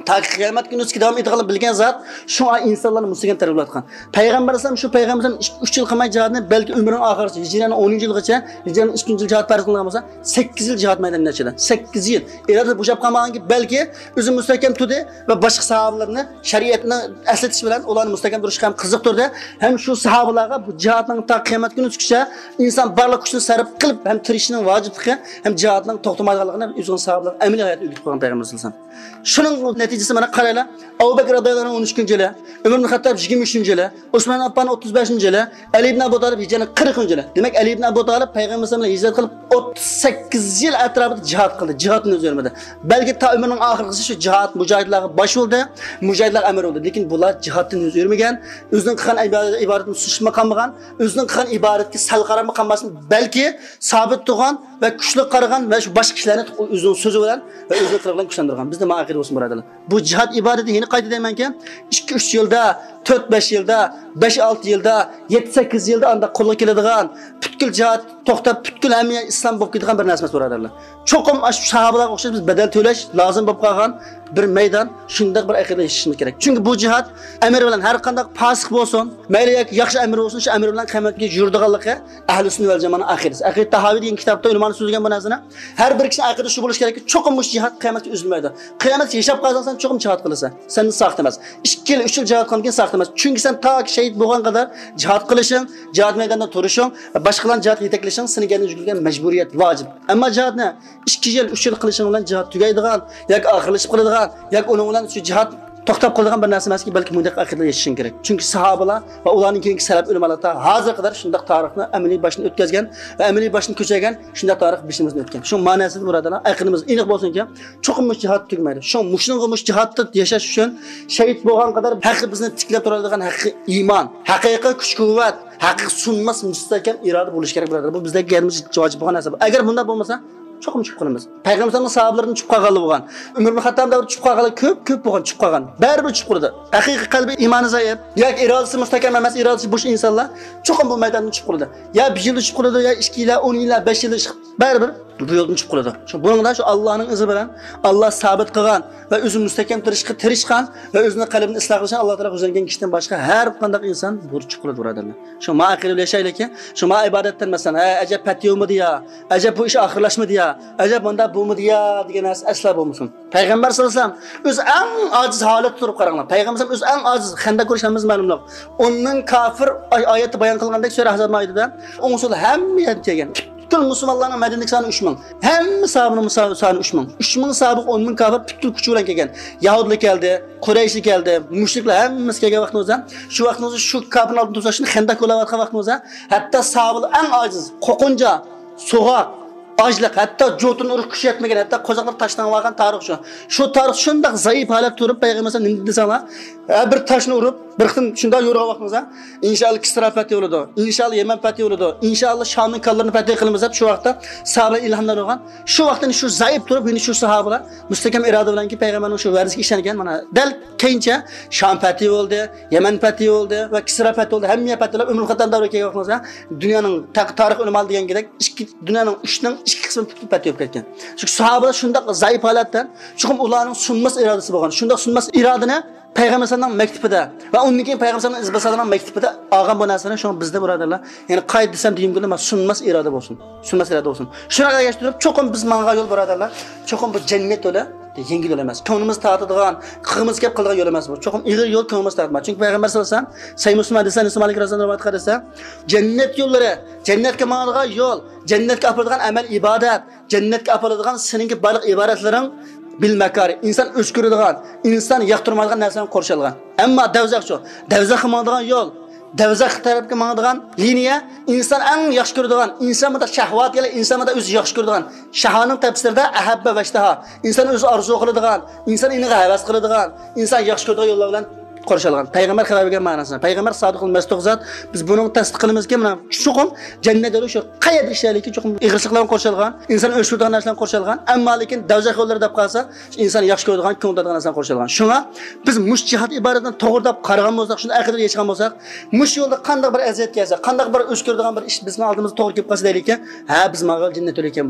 ta qiyomat kuniga davom etadigan bilgan zot shu insonlarni musulmon tarbiyalayotgan. Payg'ambar alayhisalom shu payg'ambardan 3 yil qilmay jihadni balki umrining oxirigacha hijriyaning 10-yilgacha hijriyaning 3-yil jihad farz qilgan bo'lsa 8 yil jihad maydonida ichida 8 yil irada bo'shab qolmaganki balki o'zi mustahkam turdi va boshqa sahobalarni shariatni aslatish bilan ularni mustahkam turishga ham qiziqtirdi. Ham shu sahobalarga bu jihadning ta qiyomat kunigacha inson barliq kuchini sarf qilib ham tirishning vojibligi ham jihadning to'xtamaydiganligini o'zining sahobalar amaliy hayotda o'rgatib qo'ygan payg'ambar sallallohu alayhi vasallam. Shuning natijasi mana qaraylar. Abu Bakr radhiyallohu anhu 13-yili, Umar ibn Xattob 23-yili, Usmon Affon 35-yili, Ali ibn Abu Talib hijriyaning 40-yili. Demak Ali ibn Abu Talib payg'ambar sallallohu alayhi vasallam hijrat qilib 38 yil atrofida jihad qildi. Jihadni o'zgarmadi. Balki ta umrining oxirgisi shu jihad mujohidlarga bosh bo'ldi, mujohidlar amir bo'ldi. Lekin bular jihaddan o'zgarmagan, o'zining qilgan ibodatini sushma qilmagan, o'zining qilgan ibodatga sal qarama qilmasin, balki sabit turgan va kuchli qaragan va shu boshqa kishilarni o'zining so'zi bilan va o'zining qilgan bilan kuchlantirgan. Bizda ma'aqid bo'lsin birodarlar. Bu jihad ibodati yeni qayta deymanki 2-3 yilda, 4-5 yilda, 5-6 yilda, 7-8 yilda anda qo'lga keladigan, butkul jihad to'xtab, butkul hamma islom bo'lib ketgan bir narsa birodarlar. Cho'qim shu sahobalarga o'xshash biz badal to'lash lozim bo'lib qolgan bir maydon, shunday bir aqida yashashimiz kerak. Chunki bu jihad amir bilan har qanday fosiq bo'lsin, mayli yaxshi amir bo'lsin, shu amir bilan qiyomatga yuradiganligi ahli sunnat val jamoaning aqidasi. Aqid Tahoviy degan kitobda ulamani so'zlagan bu narsani har bir kishining aqidasi shu bo'lish kerakki, cho'qim bu jihad qiyomatga uzilmaydi. Qiyomat yashab qolsan, cho'qim jihad qilasan. Sen saqt emas. 2 yil, 3 yil jihad qilgan saqt emas. Chunki sen ta shahid bo'lgan qadar jihad qilishing, jihad maydonida turishing va boshqalarni jihad yetaklashing seni kelgan yugurgan majburiyat, vojib. Ammo jihadni 2 yil, 3 yil qilishing bilan jihad tugaydigan yoki oxirlashib qoladigan yoki uning bilan shu jihad to'xtab qolgan bir narsa emaski, balki bunday aqida yashashing kerak. Chunki sahobalar va ularning keyingi salaf ulamolar hozir qadar shunday tarixni amaliy boshini o'tkazgan va amaliy boshini ko'chagan, shunday tarix bishimizni o'tgan. Shu ma'nosida birodarlar, aqidimiz aniq bo'lsinki, cho'qim jihad tugmaydi. Shu mushning jihadda yashash uchun shahid bo'lgan qadar haqqi bizni tiklab turadigan haqqi iymon, haqiqiy kuch-quvvat, haqiqiy sunmas mustahkam iroda bo'lish kerak birodarlar. Bu bizga kelmish vojib bo'lgan narsa. Agar bunday bo'lmasa cho'qim chiqib qolamiz. Payg'ambarning sahobalarining chiqib qolganligi bo'lgan. Umar ibn Xattob davri chiqib qolganlar ko'p bo'lgan, chiqib qolgan. Baribir chiqib qoldi. Haqiqiy qalbi iymoni zaif, yoki irodasi mustahkam emas, irodasi bo'sh insonlar cho'qim bu maydondan chiqib qoldi. Ya 1 yil chiqib qoldi, ya 2 yil, 10 yil, 5 yil chiqib baribir bu yo'ldan chiqib qoldi. Shu buningda shu Allohning izi bilan Alloh sabit qilgan va o'zini mustahkam tirishgan va o'zining qalbini isloh qilgan Alloh taolo o'zlagan kishidan boshqa har qanday inson bu chiqib qoladi birodarlar. Shu ma'aqidul yashaylik, shu ibodatdan masalan, ajab patiyomidi ya, ajab bu ish oxirlashmadi ya, ajab bunda bo'lmadi ya degan narsa asla bo'lmasin. Payg'ambar sollallohu alayhi vasallam o'zi eng ojiz holatda turib qaranglar. Payg'ambar o'zi eng ojiz Xandaq ko'rishimiz ma'lumlar. Onun kafir oyatda bayon qilgandek sura Ahzab oyatida o'ngsul hamma kelgan. Bütün Müslümanların Medine'deki sanı 3 bin. Hem sahabının sanı 3 bin. 3 bin sahabı 10 bin kafir bütün küçük olan kelgan. Yahudilik geldi, Kureyşlik geldi, müşrikler hemmimiz kelgan vaqtimizda. Şu vaqtimizda şu kafirin altında tutuşun Xandaq olayotgan vaqtimizda hatta sahabalar en aciz, qo'qinja, so'g'aq, ajliq, hatto jo'tini urib kuch yetmagan, hatto qo'zoqlar tashlanib olgan tarix shu. Shu tarix shunday zaif holat turib payg'ambar nima desanglar, bir toshni urib, bir xil shunday yo'rg'an vaqtimizda inshaalloh Kisra fath bo'ladi, inshaalloh Yaman fath bo'ladi, inshaalloh Shomning kollarini fath qilamiz deb shu vaqtda sahobalar ilhomlar olgan. Shu vaqtda shu zaif turib, yine shu sahobalar mustahkam iroda bilan ki payg'ambarning shu varziga ishlangan, mana dal keyincha Shom fath bo'ldi, Yaman fath bo'ldi va Kisra fath bo'ldi. Hamma fathlar Umar Xattob davriga kelgan vaqtimizda dunyoning tarix ulamolar degandek dunyoning 3ning 2 qismi tutib fath bo'lib ketgan. Shu sahobalar shunday zaif holatdan, chuqur ularning sunmas irodasi bo'lgan. Shunday sunmas irodani Payg'ambar sallallohu alayhi vasallam maktubida va undan keyin Payg'ambar sallallohu alayhi vasallam maktubida olgan bu narsani shu bizda birodarlar, ya'ni qayd desam deyim gunda sunmas iroda bo'lsin. Sunmas iroda bo'lsin. Shunaqa yashtirib, cho'qim biz manga yo'l birodarlar, cho'qim bu jannat yo'li yengil yo'l emas. Ko'nglimiz tortadigan, qilg'imiz kelib qilgan yo'l emas bu. Cho'qim ig'ir yo'l ko'nglimiz tortmaydi. Chunki Payg'ambar sallallohu alayhi vasallam Sayyid Muslim hadisdan Malik radhiyallohu anhu qadasa, jannat yo'llari, jannatga mangadigan yo'l, jannatga apiradigan amal ibodat, jannatga apiradigan seninki baliq iboratlaring bil makari, inson o'chkiradigan, inson yoqtirmaydigan narsadan qo'rqilgan. Ammo davzaq shu, davzaq qilmaydigan yo'l, davzaq tarafga mangadigan liniya inson eng yaxshi ko'radigan, inson menda shahvat ya'ni inson menda o'zi yaxshi ko'radigan. Shahoning tafsirida ahabba va ishtaha, inson o'zi orzu qiladigan, inson iniga havas qiladigan, inson yaxshi ko'radigan yo'llar bilan qo'rqilgan. Payg'ambar xabar bergan ma'nosini. Payg'ambar sodiqul masduq zot, biz buning tasdiq qilamizki, mana chuqum jannat yo'li shu qayerda ishlaylik, chuqum ig'irchiqlardan qo'rqilgan, inson o'shiradigan narsadan qo'rqilgan, ammo lekin davzaq yo'llar deb qolsa, inson yaxshi ko'radigan, ko'ngildan narsadan qo'rqilgan. Shunga biz mush jihad ibodatini to'g'rilab qaragan bo'lsak, shunda aqida yechgan bo'lsak, mush yo'lda qanday bir aziyat kelsa, qanday bir o'shkiradigan bir ish bizning oldimizga to'g'ri kelib qolsa deylik, ha biz ma'qul jannat yo'li ekan bu.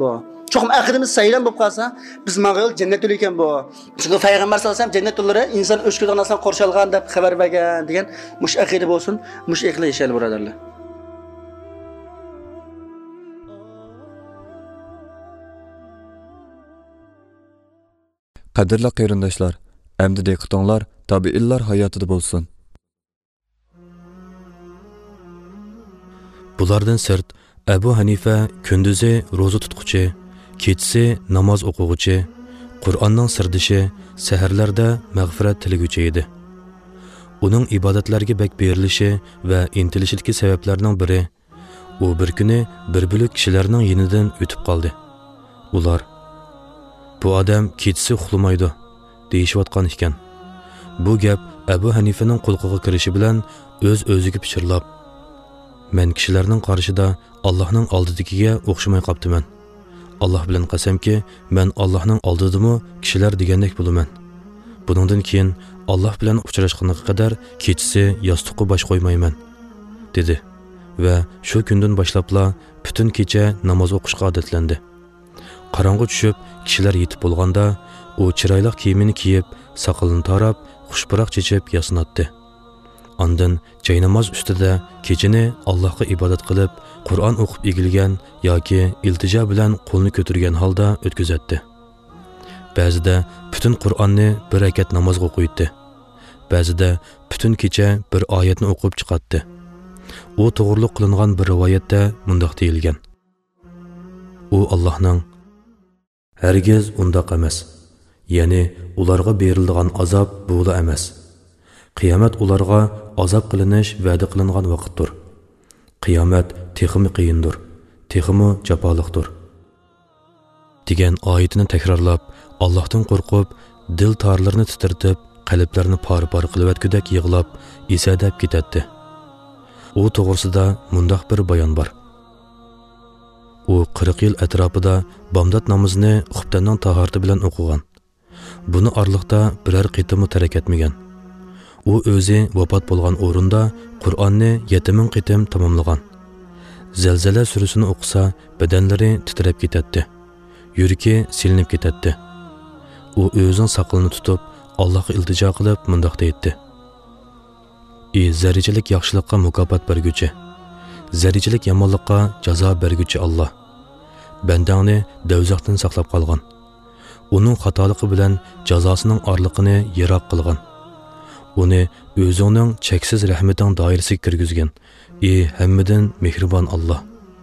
Çoxum aqidimiz saylan bo'lib qolsa, biz ma'qul jannat yo'li ekan bu. Çünki payg'ambar sollallohu alayhi vasallam jannat yo'llari inson o'shkirdan aslan qo'rshalgan deb xabar bergan degan mush aqida bo'lsin, mush aqida yashaylik birodarlar. Qadrli qarindoshlar, endi diqqatinglar tabiinlar hayotida bo'lsin. Bulardan sirt Abu Hanifa kunduzi roza tutquchi, kechasi namoz o'quvchi, Qur'onning sirdishi, saharlarda mag'firat tilaguchi edi. Uning ibodatlarga bek berilishi va intilishidagi sabablarning biri u bir kuni bir bo'lak kishilarning yenidan o'tib qoldi. Ular bu odam kechasi uxlamaydi deyishayotgan ekan. Bu gap Abu Hanifaning qulqiga kirishi bilan o'z-o'ziga pichirlab, men kishilarning qarshida Allohning oldidagiga o'xshamay qoptiman. Alloh bilan qasamki, men Allohning oldidimi kishilar degandek bo'laman. Buningdan keyin Alloh bilan uchrashgunga qadar kechasi yostiqqa bosh qo'ymayman, dedi va shu kundan boshlabla butun kecha namoz o'qishga odatlandi. Qorong'i tushib, kishilar yetib bo'lganda, u chiroyli kiyimini kiyib, soqolini tarab, xushpuroq chechib yasinatdi. Ondan joy namoz ustida kechini Allohga ibodat qilib, Qur'on o'qib egilgan yoki iltijo bilan qo'lni ko'targan holda o'tkazatdi. Ba'zida butun Qur'onni bir rakat namozga o'qiydi. Ba'zida butun kecha bir oyatni o'qib chiqatdi. U to'g'riliq qilingan bir rivoyatda mundaq deyilgan: U Allohning hargiz undaq emas. Ya'ni ularga beriladigan azob bo'la emas. Qiyomat ularga azob qilinish va'da qilingan vaqtdir. Qiyomat texmi qiyindir, texmi jafoliqdir. degan oyatini takrorlab, Allohdan qo'rqib, dil torlarini titirtib, qalblarini par-par qilib yig'lab, esadab ketadi. U to'g'risida mundaq bir bayon bor. U 40 yil atrofida bomdod namozini xuftanning tahorati bilan o'qigan. Buni orliqda biror qitimni tark etmagan. U o'zi vafot bo'lgan o'rinda Qur'onni 7000 qitim tamomlagan. Zalzala surasini o'qisa, badanlari titrab ketadi. Yuragi silinib ketadi. U o'zining saqilini tutib, Allohga iltijo qilib mundaq deydi: zarrachilik yaxshilikqa mukofot berguchi, zarrachilik yomonlikqa jazo berguchi Alloh bandangni do'zaxdan saqlab qolgan. Uning xatoligi bilan jazosining orliqini yiroq qilgan. Uni o'zining cheksiz rahmatining doirasiga kirgizgan. Hammadan mehribon Alloh.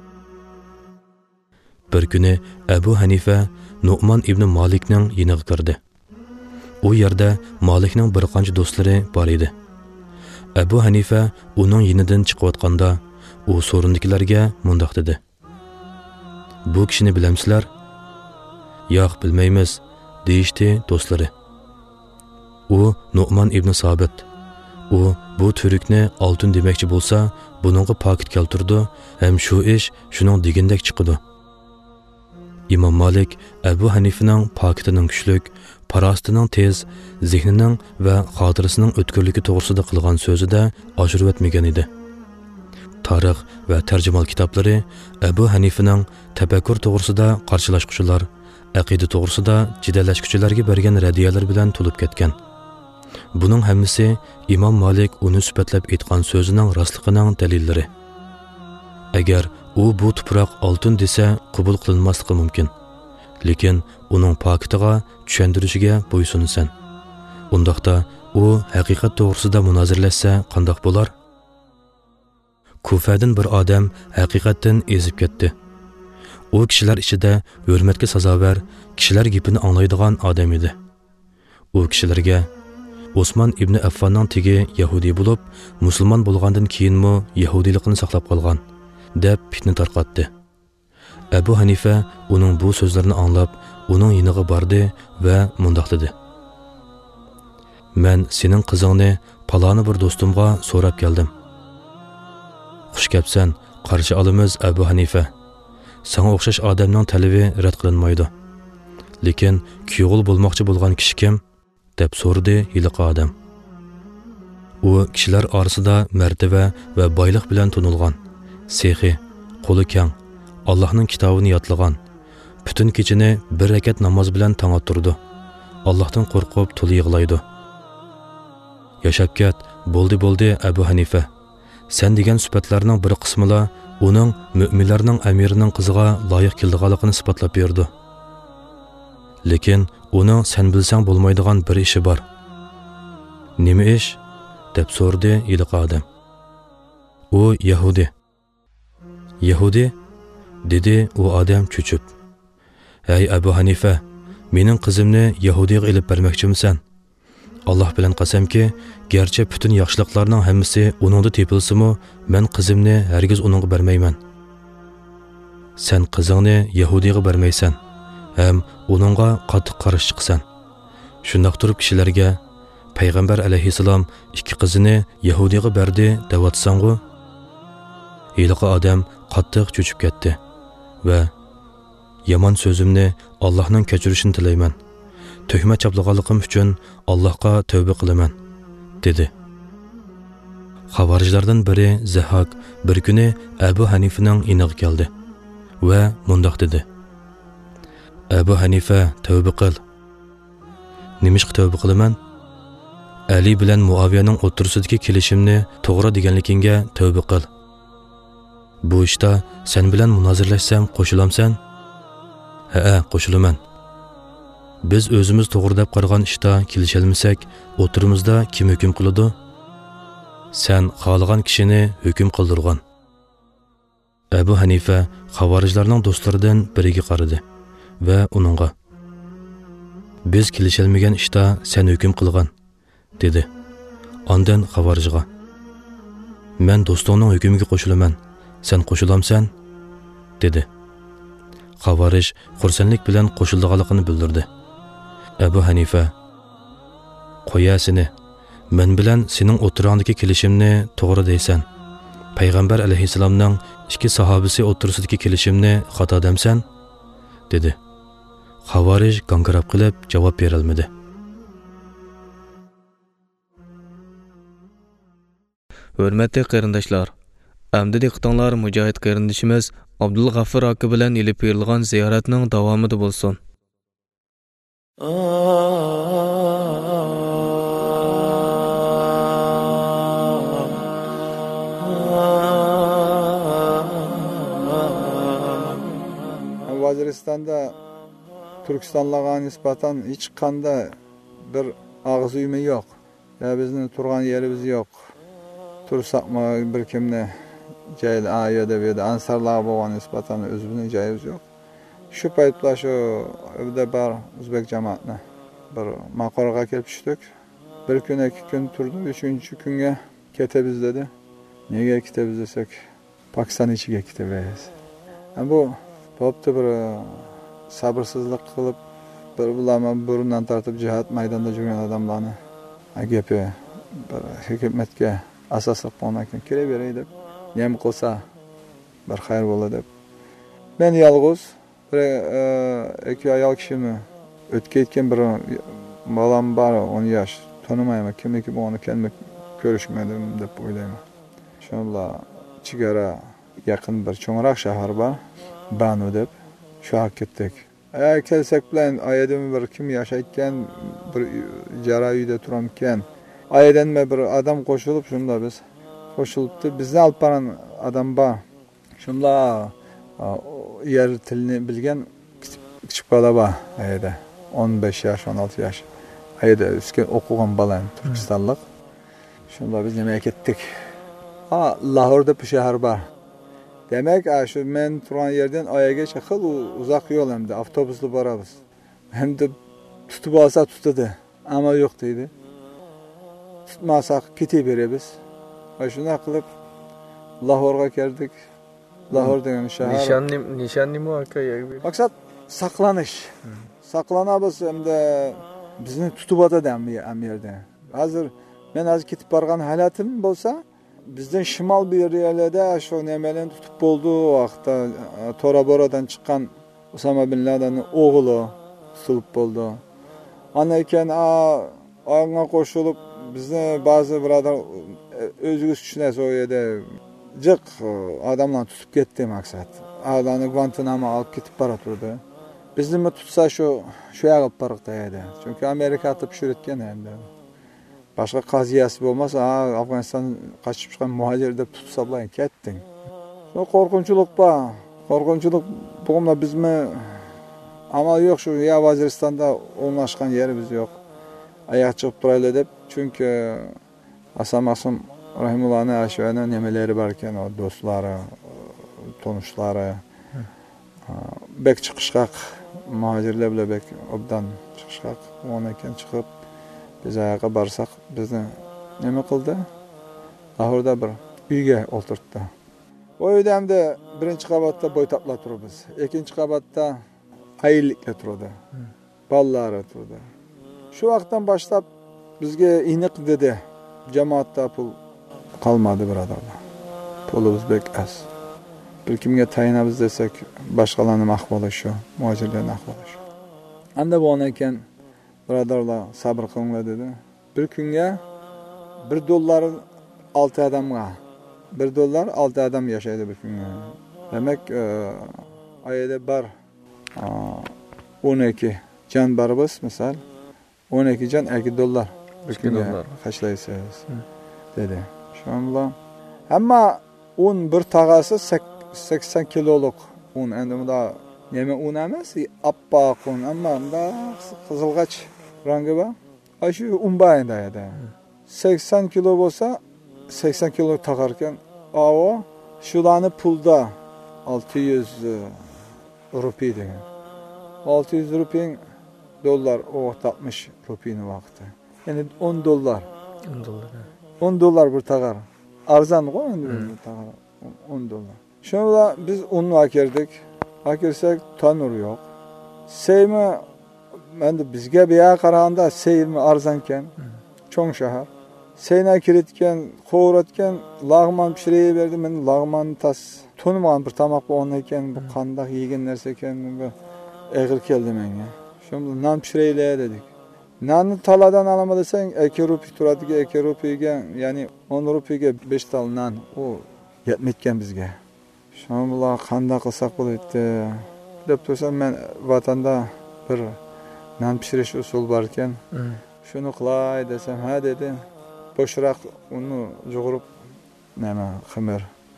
Bir kuni Abu Hanifa Nu'man ibn Malikning yiniga kirdi. U yerda Malikning bir qancha do'stlari bor edi. Abu Hanifa uning yinidan chiqayotganda, u so'rindikilarga mundaq dedi: Bu kishini bilamsizlar? Yo'q, bilmaymiz, deyishdi do'stlari. U Nu'man ibn Sabit. U bu turukni oltin demoqchi bo'lsa, buningga paket keltirdi, ham shu ish shuning degandek chiqdi. Imom Malik Abu Hanifaning paketining kuchlik, parastining tez, zehnining va xotirasining o'tkirligi to'g'risida qilgan so'zida oshirib o'tmagan edi. Tarix va tarjimal kitoblari Abu Hanifaning tafakkur to'g'risida qarshilashquchilar, aqida to'g'risida jidallashquchilarga bergan radiyalar bilan to'lib ketgan. Buning hammasi Imom Malik uni sifatlab aytgan so'zining rostligining dalillari. Agar u bu tuproq oltin desa, qabul qilinmasligi mumkin. Lekin uning paketiga, tushuntirishiga bo'ysunsan. Undaqda u haqiqat to'g'risida munozirlashsa qandoq bo'lar? Kufadan bir odam haqiqatdan ezib ketdi. U kishilar ichida hurmatga sazovor, kishilar gapini anglaydigan odam edi. U kishilarga Osman ibn Affonning tegi Yahudi bo'lib, musulmon bo'lgandan keyinmi yahudiylikni saqlab qolgan deb fitna tarqatdi. Abu Hanifa uning bu so'zlarini anglab, uning yiniga bordi va mundaq dedi: Men sening qizingni paloni bir do'stimga so'rab keldim. Xush kelibsan, qarshi olamiz Abu Hanifa. Sana o'xshash odamning talabi rad qilinmaydi. Lekin kuyog'ul bo'lmoqchi bo'lgan kishi kim? deb so'radi yiliqi odam. U kishilar orasida martaba va boylik bilan tunilgan, sehi, qo'li keng, Allohning kitobini yodlagan, Bütün kechini bir rakat namoz bilan tong ottirdi. Allohdan qo'rqib to'la yig'laydi. Yashab ket, bo'ldi Abu Hanifa. Sen degan sifatlarning bir qismila uning mu'minlarning amirining qiziga loyiq keldiganligini isbotlab berdi. Lekin uning sen bilsang bo'lmaydigan bir ishi bor. Nima ish? deb so'rdi yiliq odam. U Yahudi. Yahudi? dedi u odam cho'chib. Ey Abu Hanifa, mening qizimni Yahudiga ilib bermoqchimisan? Allah bilan qasamki, garchi bütün yaxshiliklarning hammasi uningda tepilsa-mu, men qizimni hargiz uningga bermayman. Sen qizingni Yahudiga bermaysan, ham uningga qattiq qarshi chiqsan. Shundoq turib kishilarga Payg'ambar alayhissalom ikki qizini Yahudiga berdi deyatsang-ku, yiliqi odam qattiq cho'chib ketdi va yomon so'zimni Allohning kechirishini tilayman. Töhmet çaplığalıqım üçün Allah'a tövbe qılaman, dedi. Xavarijlardan biri Zahak bir günü Abu Hanifa'nın iniq geldi ve mundaq dedi. Abu Hanifa tövbe qıl. Nimiş tövbe qılaman? Ali bilan Muaviyaning o'tirsidagi kelishimni to'g'ri deganligingga tövbe qıl. Bu ishda sen bilan munozirlashsam qo'shilamsan? Ha, qo'shilaman. Biz o'zimiz to'g'ri deb qargan ishda kelishalmasak, o'tirimizda kim hukm qiladi? Sen xohlagan kishini hukm qildirgan. Abu Hanifa xavarijlarning do'stlaridan biriga qaradi va uningga: "Biz kelishalmagan ishda sen hukm qilgan", dedi. Ondan xavarijga: "Men do'stimning hukmiga qo'shilaman. Sen qo'shilamsan?" dedi. Xavarij xursandlik bilan qo'shilganligini bildirdi. Abu Hanifa: "Qo'yasini, men bilan sening o'tirangdagi kelishimni to'g'ri deysan. Payg'ambar alayhissalomning ikki sahobisi o'tirsidagi kelishimni xato demsan?" dedi. Xavarij gangirab qilib javob berilmadi. Hurmatli qarindoshlar, amdi diqqatinglar mujohid qarindishimiz Abdul G'affur aka bilan ilib berilgan ziyoratning davomida bo'lsin. Vaziristonda Turkistonlarga nisbatan hech qanday bir og'iz uyumi yo'q. Ya bizning turgan yerimiz yo'q. Tursaqmi bir kimni joyda ayoda bu yerda ansarlar bo'lgan nisbatan o'zimizning joyimiz yo'q. Shu paytda shu evda bar o'zbek jamoatni bir maqorga kelib tushdik. Bir kun, ikki kun turdi, 3-kunga ketamiz dedi. Nega ketamiz desak, Pokiston ichiga ketamiz. Bu bo'pti, bir sabrsizlik qilib, bir bilan burundan tortib jihad maydonida yurgan odamlarni gapi bir hikmatga asosliq bo'lmagan kiraveray deb, nima qilsa bir xayr bo'ladi deb. Men yolg'iz bir ikki ayol kishimi o'tib ketgan bir bolam bor, 10 yosh, tanimayman, kimniki bu onu kelmay ko'rishmadim deb o'ylayman. Shunla chegara yaqin bir cho'ngroq shahar bor, Banu deb, shu yerga ketdik. Kelsak bilan ayadan bir kim yashayotgan bir ijara uyda turamkan, ayadan bir odam qo'shilib, shunda biz qo'shilibdi. Bizni olib boran odam bor. Shunda yer tilini bilgan kichik bola bor ayda, 15 yosh, 16 yosh. Ayda o'sgan o'qigan bola, Turkistonlik. Shunda biz nimaga ketdik? Lahorda bu shahar bor. Demek şu men turgan yerden oyagacha xil uzoq yo'l, hamda avtobusda boramiz. Hamda tutib olsa tutadi, ammo yo'q deydi. Tutmasa ketaveramiz. Va shunday qilib Lahorga keldik. Lahor degan shahar. Nishon nima aka? Maqsad saqlanish. Saqlanamiz, hamda bizni tutib oladi ham yerda. Hozir men hozir ketib borgan holatim bo'lsa, bizden şimal bir yerlerde şu nemelen tutup buldu vaqtda Tora-Boradan çıkan Osama bin Laden'in oğlu tutulup buldu. Anayken ağına koşulup bizde bazı buradan özgüz düşünesi o yerde cık adamla tutup gitti maksat. Adamı Guantanamo alıp gidip para turdu. bizni mi tutsa shu yoqqa borib deydi. Chunki Amerika atib tushirgan endi. Boshqa qaziyasi bo'lmasa, Afg'oniston qochib chiqqan muhojir deb tutsa bilan ketding. Shu qo'rqinchlik bor. Qo'rqinchlik bo'lmasa bizmi amal yo'q shu ya Vaziristonda o'rnashgan yerimiz yo'q. Oyoq chiqib turaylik deb, chunki Hasan Ma'sum rahimullohning ashvani nimalari bor ekan, o do'stlari, tanishlari. Bek chiqishqaq muhojirlar bilan bek obdan chiqishqaq. Ondan keyin chiqib biz ayaqa borsak, bizni nima qildi? Lahorda bir uyga o'tirtdi. O uyda hamda birinchi qavatda bo'ytaqlar turibmiz. Ikkinchi qavatda ayilliklar turadi. Ballar turadi. Shu vaqtdan boshlab bizga iniq dedi. Jamoatda pul qolmadi birodarlar. Pulimiz bek az. Bir kimga tayinamiz desak, boshqalarning ahvoli shu, muhojirlarning ahvoli shu. Endi bu ekan birodarlar sabr qilinglar dedi. Bir kunga $1 6 odamga. $1 6 odam yashaydi bir kunga. Demak, oyda bar 12 jon barimiz, misol 12 jon $2 bir kunga qashlaysiz dedi. Shunla hamma un bir tag'asi 80 kiloluk un. Endi bunda nima un emas, oppoq un, ammo bunda qizilg'ach rangi bor. Shu un bayında edi. 80 kilo bo'lsa 80 kilo taqar ekan. Avo shularni pulda 600 rupiy degan. 600 rupiy dollar, o 60 rupiyning vaqti. Ya'ni $10. $10 bir taqar. Arzon-ku endi bir taqar. $10. Shunda biz unni akirdik. Akirsak tanur yo'q. Seymi endi bizga bu yoqqa qaraganda Seymi arzon ekan. Cho'ng shahar. Seyna kiritgan, qo'ratgan lag'mon pishiraverdi. Men lag'mon tas tunmagan bir tamoq bo'lgan ekan, bu qandoq yegan narsa ekan, bu eg'ir keldi menga. Shunda non pishiraylar dedik. Nonni taladan olaman desang 2 rupiy turadigan 2 rupiyga, ya'ni 10 rupiyga 5 tal non u yetmayotgan bizga. Shunda qanday qilsak bo'ladi deb tursam, men vatanda bir non pishirish usul bor ekan. Shuni qilay desam, ha dedi. Bo'shroq uni jug'urib nima ximir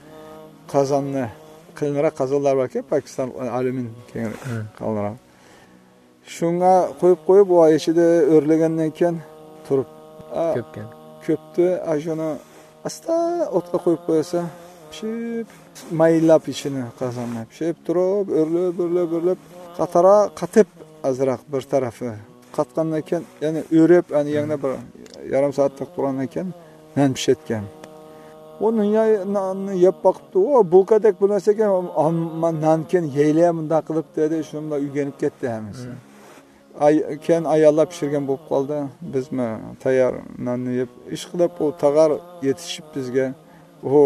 qozonni qilinroq qozonlar bor-ku, Pokiston alyumin qalinroq. Shunga qo'yib u ichida o'rlagandan keyin turib ko'pdi. Ashuni asta o'tga qo'yib qo'ysa, pishib maylab ichini qozonni pishib turib, o'rlab qatara qatib azroq bir tarafi qatgandan keyin, ya'ni o'rib, ani yana bir yarim soatlik turgandan keyin non pishayotgan. Uni nonni yeb boqibdi. O bulkadek bu narsa ekan, men nonken yeylayam bunda qilib dedi. Shunda uyganib ketdi hammasi. Keyin ayollar pishirgan bo'lib qoldi. Bizmi tayyor nonni yeb ish qilib, u tag'ar yetishib bizga. O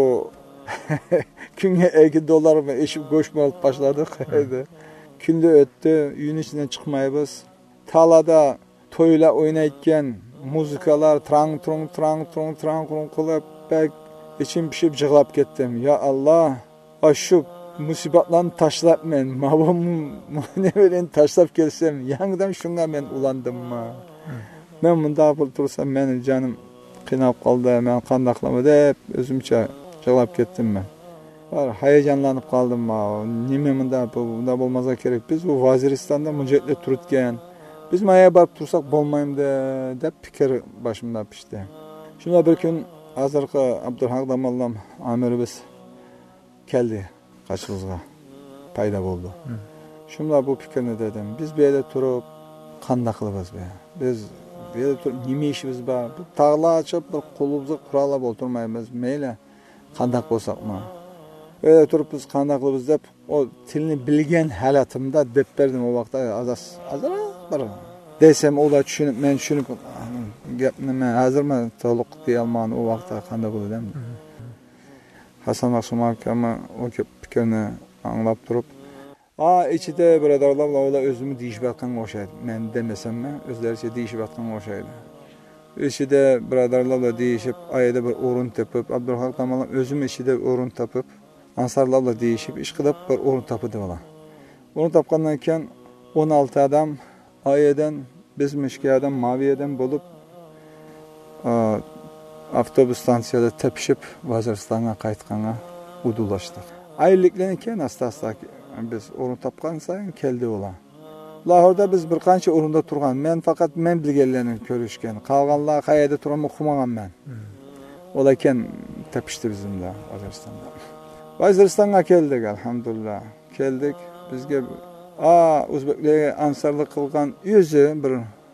kunga $2 eshib go'sht olib boshladik. Kunda o'tdi, uyning ichidan chiqmaymiz. Talada to'ylar o'ynayotgan, muzikalar trang qilib, bak içim pishib yig'lab ketdim. Ya Allah, shu musibatlarni tashlab men bilan tashlab kelsam, yangidan shunga men ulandimmi? Men bunda bo'lib tursam, meni jonim qiynab qoldi. Men qanday qilaman deb o'zimcha yig'lab ketdim men. Hayajonlanib qoldim. Nima bunda bo'lmasa kerak. Biz bu Vaziristonda mujohidlar turibgan. Biz maya borib tursak bo'lmaydi deb fikr boshimda pishdi. Shunda bir kun hozirgi Abdulhaq Damallam amirimiz keldi, qashimizga paydo bo'ldi. Shunda bu fikrni dedim. Biz bu yerda turib qanday qilamiz bu? Biz bu yerda turib nima ishimiz bor? Bu tag'lar ochib bir qo'limizni qurolab o'tirmaymiz. Mayli qanday bo'lsaqmi. Bu yerda turib biz qanday qilamiz deb o tilni bilgan holatimda deb berdim o vaqtda. Azroq bir desem ular tushunib, men tushunib gapni men hozirma to'liq deya olmadim o vaqtda qanday bo'ldi. Hasan Ma'sum akam o fikrni anglab turib, ichida birodarlar ular o'zimni deyishayotganga o'xshaydi. Men demasammi, o'zlaricha deyishayotganga o'xshaydi. Ichida birodarlar deyishib, oyda bir o'rin topib, Abdulhaq Tamolam o'zim ichida o'rin topib, ansarlarla deyishib, ish qilib bir o'rin topdi ular. O'rin topgandan keyin 16 adam Ayeden, biz Mişkiyadan, Maviye'den bulup avtobus stansiyada tepişip Vaziristan'a qaytqanğa udulaştık. Aylıklarını keyin asta-asta biz o'rin topgan sayin keldi ular. Lahorda biz bir qancha o'rinda turgan. Men bilganlarni ko'rishgan. Qolganlar qayerda turganini uqmagan men. Ular keyin tepishdi bizimda Vaziristonda. Vaziristonga keldik, alhamdulillah. Keldik, bizga o'zbeklarga ansarlik qilgan o'zi bir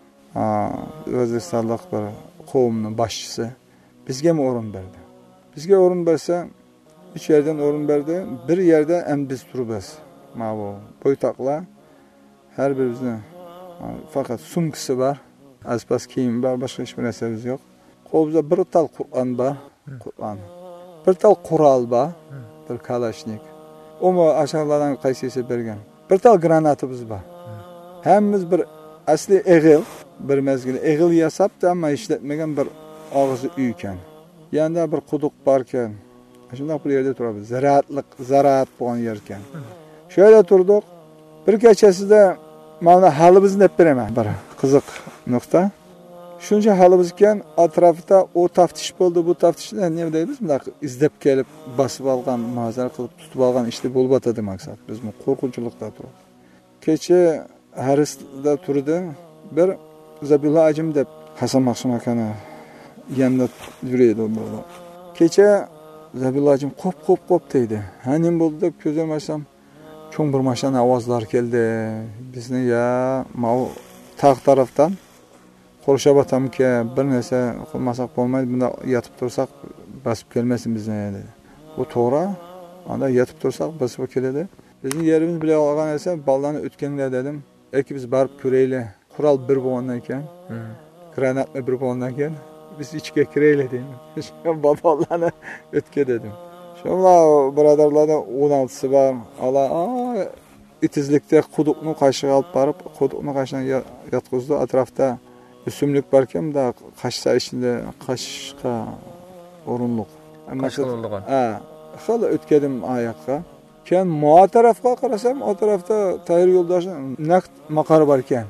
Vaziristonlik bir qavmning boshchisi bizga ham o'rin berdi. Bizga o'rin bersa, 3 yerden o'rin berdi. Bir yerde hem biz turibmiz. Mana boytoqlar her birimizning faqat sumkasi bor, aspas kiyim bor, boshqa hech bir narsamiz yo'q. Qo'limizda bir tal Qur'on bor, Qur'on. Bir tal qurol bor, bir kalashnik. Uni aşağılardan qaysisi bergan. Bir tal granatimiz bor. Hammamiz bir asli eg'il, bir mezgil eg'il yasabdi, ammo ishlatmagan bir og'zi uy ekan. Yanda bir quduq bor ekan. Shunday bir yerda turamiz. Ziraat bo'lgan yer ekan. Shu yerda turdik. Bir kechasida mana halimizni deb beraman. Bir qiziq nuqta. Shuncha halimiz ekan, atrofda o taftish bo'ldi, bu taftishdan nima deymiz? Bunday izlab kelib, bosib olgan, ma'zar qilib tutib olgan ishni bo'lib o'tadi maqsad. Biz bu qo'rqinchlikda turdik. Kecha Harisda turdi. Bir Zabillah Ajim deb Hasan Maqsum akani yanında yürüyordu burada. Kecha Zabillah Ajim qop deydi. Hanim bo'ldi deb ko'zim ochsam, cho'ng bir mashina ovozlar keldi. Bizni ya mau tog' tarafdan qurshab otamki, bir narsa qilmasak bo'lmaydi, bunda yotib tursak bosib kelmasin bizni dedi. Bu to'g'ri. Anda yotib tursak bosib keladi. Bizning yerimiz bilan olgan esa ballarni o'tganlar dedim. Biz borib ko'raylik. Qurol bir bo'lgandan keyin, granatni bir bo'lgandan keyin biz ichga kiraylik dedim. Ballarni o'tga dedim. Shunlar birodarlardan 16si bor. Alloh itizlikda quduqni qashiga olib borib, quduqni qashidan yotqizdi. Atrofda o'simlik bor ekan, da qashsa ichida qashqa o'rinliq. Qashqalangan. Xil o'tkadim oyoqqa. Keyin mo tarafga qarasam, o tarafda tayyor yo'ldoshim naqd maqar bor ekan.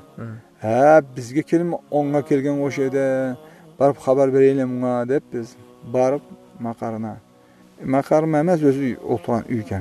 Bizga kelib onga kelgan o'sha edi. Borib xabar beraylik unga deb biz borib maqarına. Maqarim emas, o'zi o'tirgan uy ekan.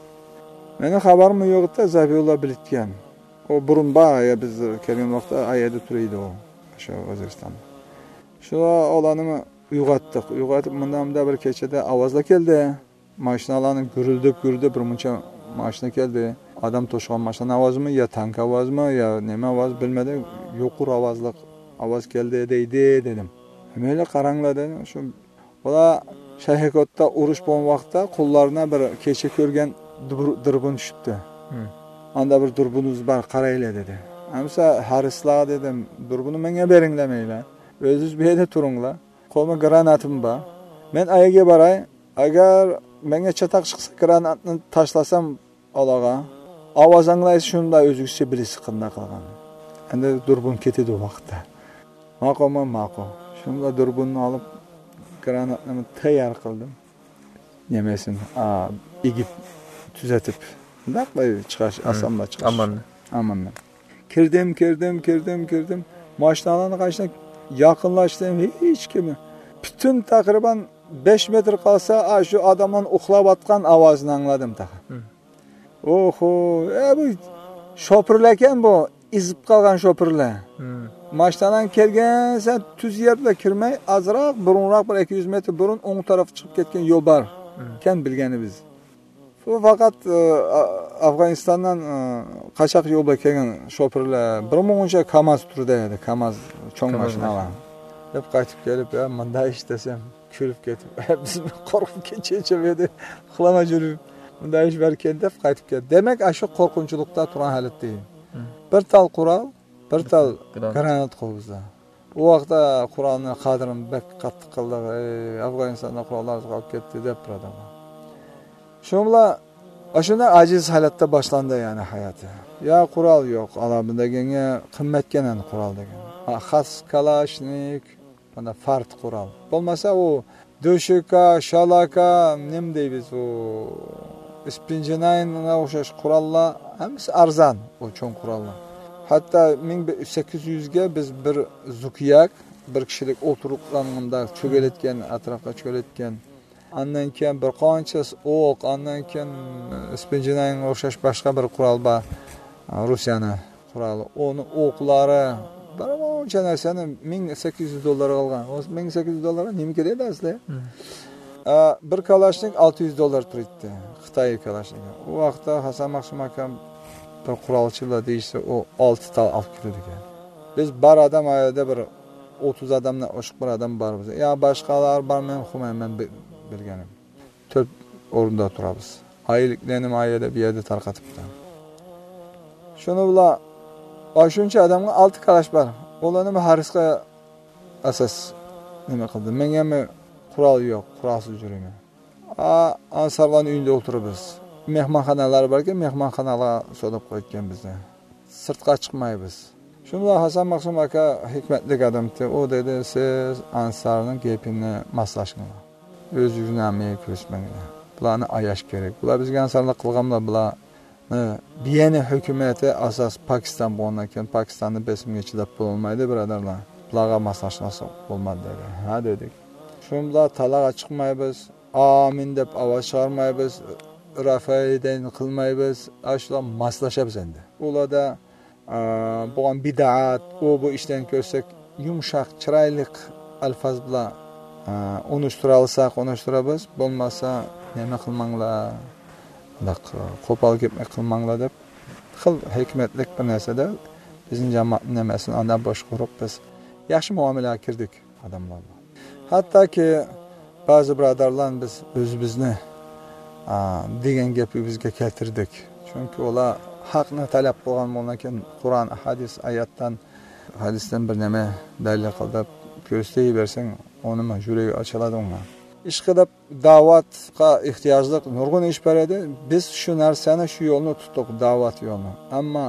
Meni xabarim yo'qda Zabiyulloh bilitgan. O burun baya biz kelgan vaqtda ayada turaydi o. Shu Vaziristonda. Shu olanimi uyg'otdik. Uyg'otib mundamda bir kechada ovozlar keldi. Mashinalarning guruldib bir muncha mashina keldi. Adam to'shgan mashina ovozimi yo tank ovozimi yo nima ovoz bilmadim. Yo'qur ovozliq ovoz keldi deydi dedim. Meni qaranglar dedim. Shu bola Shahikotda urush bo'lgan vaqtda qo'llarına bir kecha ko'rgan durbun tushibdi. Anda bir durbunimiz bor, qaraylar dedi. Amsa harislar dedim, durbuni menga beringlamanglar. O'zingiz bu yerda turinglar. Qo'lma granatim bor. Men ayaga boray. Agar menga chataq chiqsa granatni tashlasam aloqa. Ovoz anglaysiz, shunda o'zingizcha bilasiz qanday qilgan. Endi durbun ketadi u vaqtda. Ma'qul. Shunda durbunni olib granatni tayyor qildim. Yemesin, egib tuzatib, bunday chiqash, osonda chiqash. Aman. Kirdim. Mashinalarni qashdan yaqinlashdim, hech kim. Bütün taqriban 5 metr qolsa, shu odamning uxlab yotgan ovozini angladim taqa. Oho, bu shopirlar ekan bu, izib qolgan shopirlar. Mashinadan kelgan, sen tuz yerda kirmay, azroq burunroq bir 200 metr burun o'ng taraf chiqib ketgan yo'l bor. Kan bilgani biz. Bu faqat Afg'onistondan qashaq yo'lga kelgan shopirlar, bir muncha KAMAZ turdi edi, KAMAZ cho'ng mashinalar. Deb qaytib kelib, menda ishtasam, kulib ketib, biz qo'rqib ketishib xilama yurib, bunda ish berkan deb qaytib keldi. Demak, shu qo'rqinchlikda turgan holatda. Bir tal qurol, bir tal granat qo'yibdi. U vaqtda Qur'onni qadrim bek qattiq qildik. Afg'onistonda qurollar qolib ketdi deb birodar. Shunda ajiz holatda boshlandi yani hayoti. Ya qurol yo'q, alamidaganga qimmatgan qurol degan. Xas kalashnik, mana fart qurol. Bo'lmasa u do'shika, shalaka, nim deymiz u Spinjinayn o'xshash qurollar hammasi arzon, o cho'ng qurollar. Hatta 1800'ge biz bir zukiyak, bir kişilik oturuqlarında çögeletken, atrafga çögeletken. Andan keyin bir qanchasi o'q, andan keyin Spinjinaning o'xshash boshqa bir qurol bor. Rusiyani quroli. Onu o'qlari barcha narsani $1800 olgan. O $1800 nima kerak aslida? Bir kalashnik $600 turibdi. Xitoy kalashnik. O vaqtda Hasan Maqsum akam bir qurolchilar deysa, o 6 ta olib keldi ekan. Biz bar odam ayda bir 30 odamdan oshiq bir odam bor biz. Ya boshqalar bor, men xumayman bilganim. 4 o'rinda turamiz. Oyliklarni ayda bir yerda tarqatibdi. Shuni bilan shuncha odamga 6 kalash bor. Ularni harisga asos nima qildi? Menga ham qurol yo'q, qurolsiz yuraman. Ansarlarning uyida o'tiribmiz. Mehmonxonalar borki, mehmonxonalarga solib qo'ygan bizni. Sirtqa chiqmaymiz. Shunda Hasan Maqsum aka hikmatli odamdi. O dedi, siz Ansarning gapini maslashinglar. O'zingizni ham ko'rsatmanglar. Bularni ayash kerak. Bular bizga Ansarlar qilganlar bular. Biyani hukumati asos Pokiston bo'lgan ekan, Pokistonni besimga chidab bo'lmaydi, birodarlar. Bularga maslashmasa bo'lmadi dedi. Ha dedik. Shunda talaga chiqmaymiz. Amin deb ovoz chiqarmaymiz. Rafaydan qilmaymiz. Ashlar maslashamiz endi. Ularda bo'lgan bid'at, bu ishdan ko'rsak yumshoq, chiroyli alfaz bilan unishtirib olsak, unishtiramiz. Bo'lmasa nima qilmanglar? Qo'pol ketmay qilmanglar deb hikmatlik bir narsada bizning jamoat nimasini ondan boshqarib biz yaxshi muomalaga kirdik odamlar. Hattoki ba'zi birodarlar biz o'zimizni degan gapni bizga keltirdik. Chunki ular haqni talab qilgan bo'lgan, Qur'on, hadis, hadisdan bir nima dalil qilib ko'rsatib bersang, uni yuragi ochiladi unga. Ish qilib da'vatga ehtiyojli nurg'un ish bor edi. Biz shu narsani, shu yo'lni tutdik, da'vat yo'lini. Ammo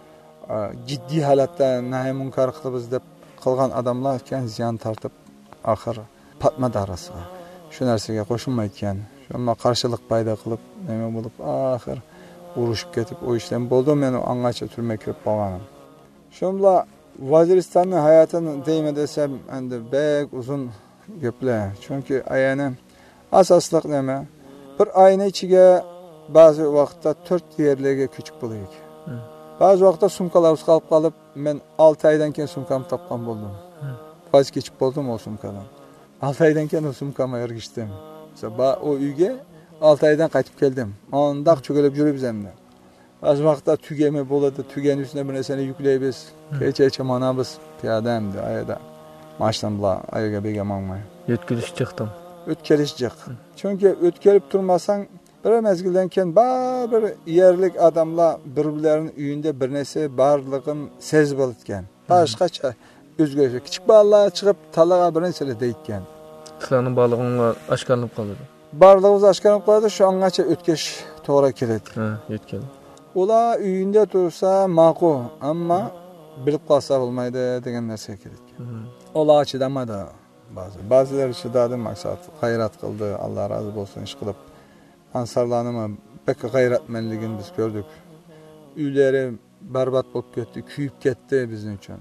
jiddiy holatda nahiy munkar qilamiz deb qilgan odamlar ekan ziyon tortib, oxir patma darasiga shu narsaga qo'shilmayotgan. Shunga qarshilik paydo qilib, nima bo'lib, oxir urushib ketib, o ishdan bo'ldi, men angacha turmay kirib qolganim. Shunga Vaziristonning hayotini deymi desam, endi bek uzun gaplar. Chunki ayani asosliq nima? Bir oyning ichiga ba'zi vaqtda 4 yerlarga ko'chib bo'ldik. Ba'zi vaqtda sumkalar qolib, men 6 oydan keyin sumkamni topgan bo'ldim. Voz kechib bo'ldim o sumkadan. 6 oydan keyin o sumkamga ergishdim. O uyga 6 oydan qaytib keldim. Ondaq cho'g'ilib yuribmiz endi. Ba'zi vaqtda tugama bo'ladi, tuganing ustiga bir narsani yuklaymiz. Kecha mana biz piyodamdi ayda. Mashina bilan ayaga begamanmay. Yetkilish chiqdim. O'tkelish chiq. Chunki o'tkelib turmasang, bir mezgildan keyin bir yerlik odamlar bir-birlarining uyida bir narsa borligini sezib olgan. Boshqacha o'zgarish. Kichik bolalar chiqib talaga bir narsalar deyotgan. Sizlarning borlig'ingga oshkorlanib qoladi. Borlig'imiz oshkorlanib qoladi, shu angacha o'tkash to'g'ri keladi. Yetkildi. Ular uyinda tursa ma'qul, ammo bilib qolsa bo'lmaydi degan narsa keladi. Ular chidamadi. Ba'zilar chidadi, maqsad g'ayrat qildi, Alloh rozi bo'lsin ish qilib. Ansarlarning pek g'ayratmanligini biz ko'rdik. Uylari barbod bo'lib ketdi, kuyib ketdi bizning uchun.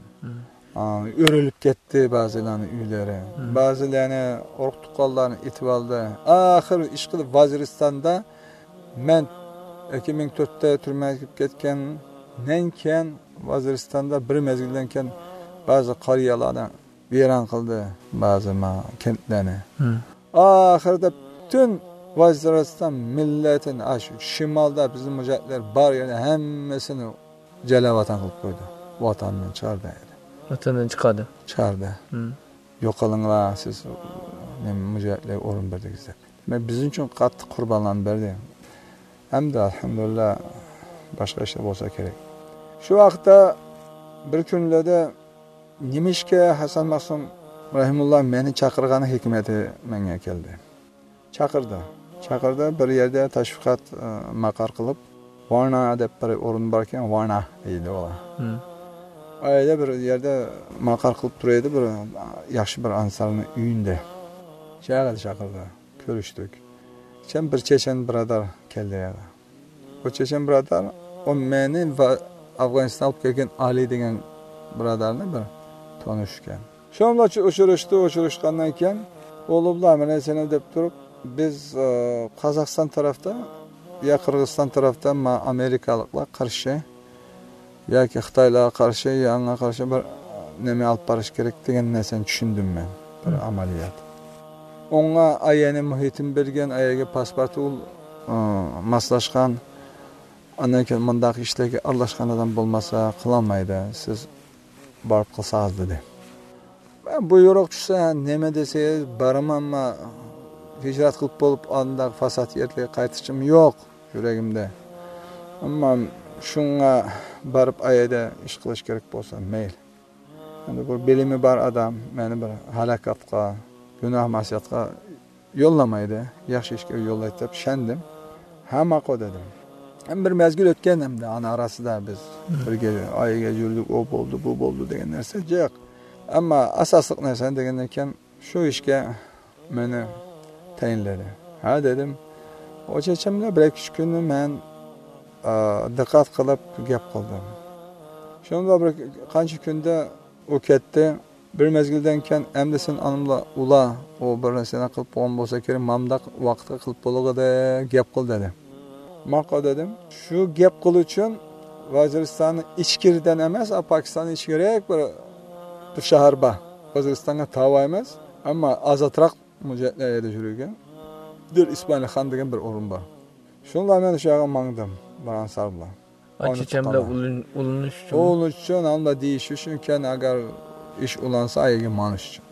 O'rilib ketdi ba'zilarning uylari. Ba'zilarini urug' tuqqanlarni etib oldi. Oxir ish qilib Vaziristonda men 2004da turmaga kirib ketgandan keyin Vaziristonda bir mezgildan keyin ba'zi qariyalarni vayron qildi, ba'zi kentlarni. Oxirida butun Vaziriston millatini shu shimolda bizning mujohidlar bor yana hammasini jalavatan qilib qo'ydi. Vatandan chiqardi. Vatandan chiqadi. Chiqardi. Yo'q qilinglar, siz mujohidlar o'rin berdingiz deb. Men bizning uchun qattiq qurbonlarni berdi. Hamda alhamdulillah boshqa ishlar bo'lsa kerak. Shu vaqtda bir kunlarda Nimishga Hasan Maqsum rahimulloh meni chaqirgani hikmati menga keldi. Chaqirdi bir yerda tashviqot maqar qilib, Varna deb bir o'rin bor ekan, Varna deydi ular. Ayda bir yerda maqar qilib turadi, bir yaxshi bir ansarning uyida. Chaqirdi, ko'rishdik. Bir chechen birodar keldi. O chechen birodar o meni va Afg'oniston olib kelgan Ali degan birodarni bir tanishgan. Shomlar uchrashgandan keyin o'g'limlar mana seni deb turib, biz Qozog'iston tarafda ya Qirg'iziston tarafda Amerikaliklar qarshi yoki Xitoylarga qarshi, yangi qarshi bir nima olib borish kerak degan narsani tushundim men. Bir amaliyot. Onga ayeni muhitim bergan, ayaga pasporti maslashgan, andan keyin mundaq ishlarga aralashgan odam bo'lmasa qilolmaydi. Siz borib qilsangiz dedi. Ben buyruq tushsa, nima desangiz, boramanmi, hijrat qilib bo'lib, andaq fasad yerga qaytishim yo'q yuragimda. Ammo shunga borib ayada ish qilish kerak bo'lsa, mayl. Endi bu bilimi bor odam meni bir halokatga, gunoh ma'siyatga yo'llamaydi, yaxshi ishga yo'llaydi deb shandim. Hamma qo dedim. Ham bir mezgil o'tgan hamda ana orasida biz birga oyiga yurdik, o bo'ldi, bu bo'ldi degan narsa yo'q. Ammo asosliq narsa degandan keyin shu ishga meni tayinladi. Ha dedim. O'chachamda bir ikki kunni men diqqat qilib gap qildim. Shunda bir qancha kunda o ketdi. Bir mezgildan keyin endi sen onimla ula o bir narsani qilib qo'ygan bo'lsa kerak, mamdaq vaqtga qilib bo'lg'ida gap qil dedi. Maqo dedim. Shu gap qil uchun Vaziristonning ichkiridan emas, Pokistonning ichkiriroq bir shahar bor. Qozog'istonga tava emas, ammo azotroq mujahidlar yurgan. Dir Ismoilxon degan bir o'rin bor. Shundan men o'sha yerga mangdim, baransar bilan. Achichamda ulanish uchun. Ulanish uchun, unda deyish uchun kan agar ish ulansa ayaga manish uchun.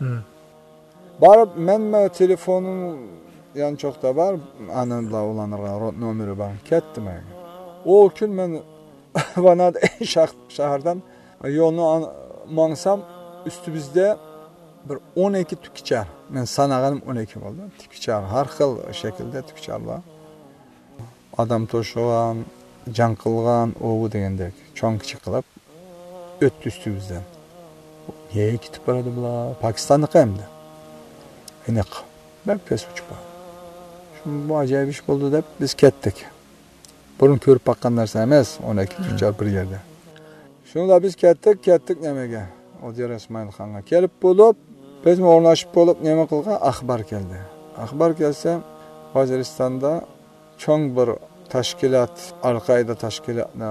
Barib men telefonim yan cho'qda bor, ana bilan ulanirgan nomeri bor. Ketdim ayaga. O kun men Vanad shahardan yo'lni mangsam üstümüzde bir 12 tükçer. Ben sanağım 12 oldu. Tükçer, har xil şekilde tükçerler. Adam toşuğan, can kılgan, oğu degендek. Çoğun küçük kılıp öttü üstümüzden. Neye gitip baradı bular? Pakistanlık hem de. Enek. Ben pes uçuk var. Şimdi bu acayip iş oldu deyip biz kettik. Bunun körüp bakkan narsa emas, 12 tükçer bir yerde. Şunda biz kettik nemege. O diyor İsmoilxonga kelib bo'lib, bizmi o'rnashib bo'lib, nima qilgan axbar keldi. Axbar kelsa, Vaziristonda cho'ng bir tashkilot, Al-Qoida tashkilotini,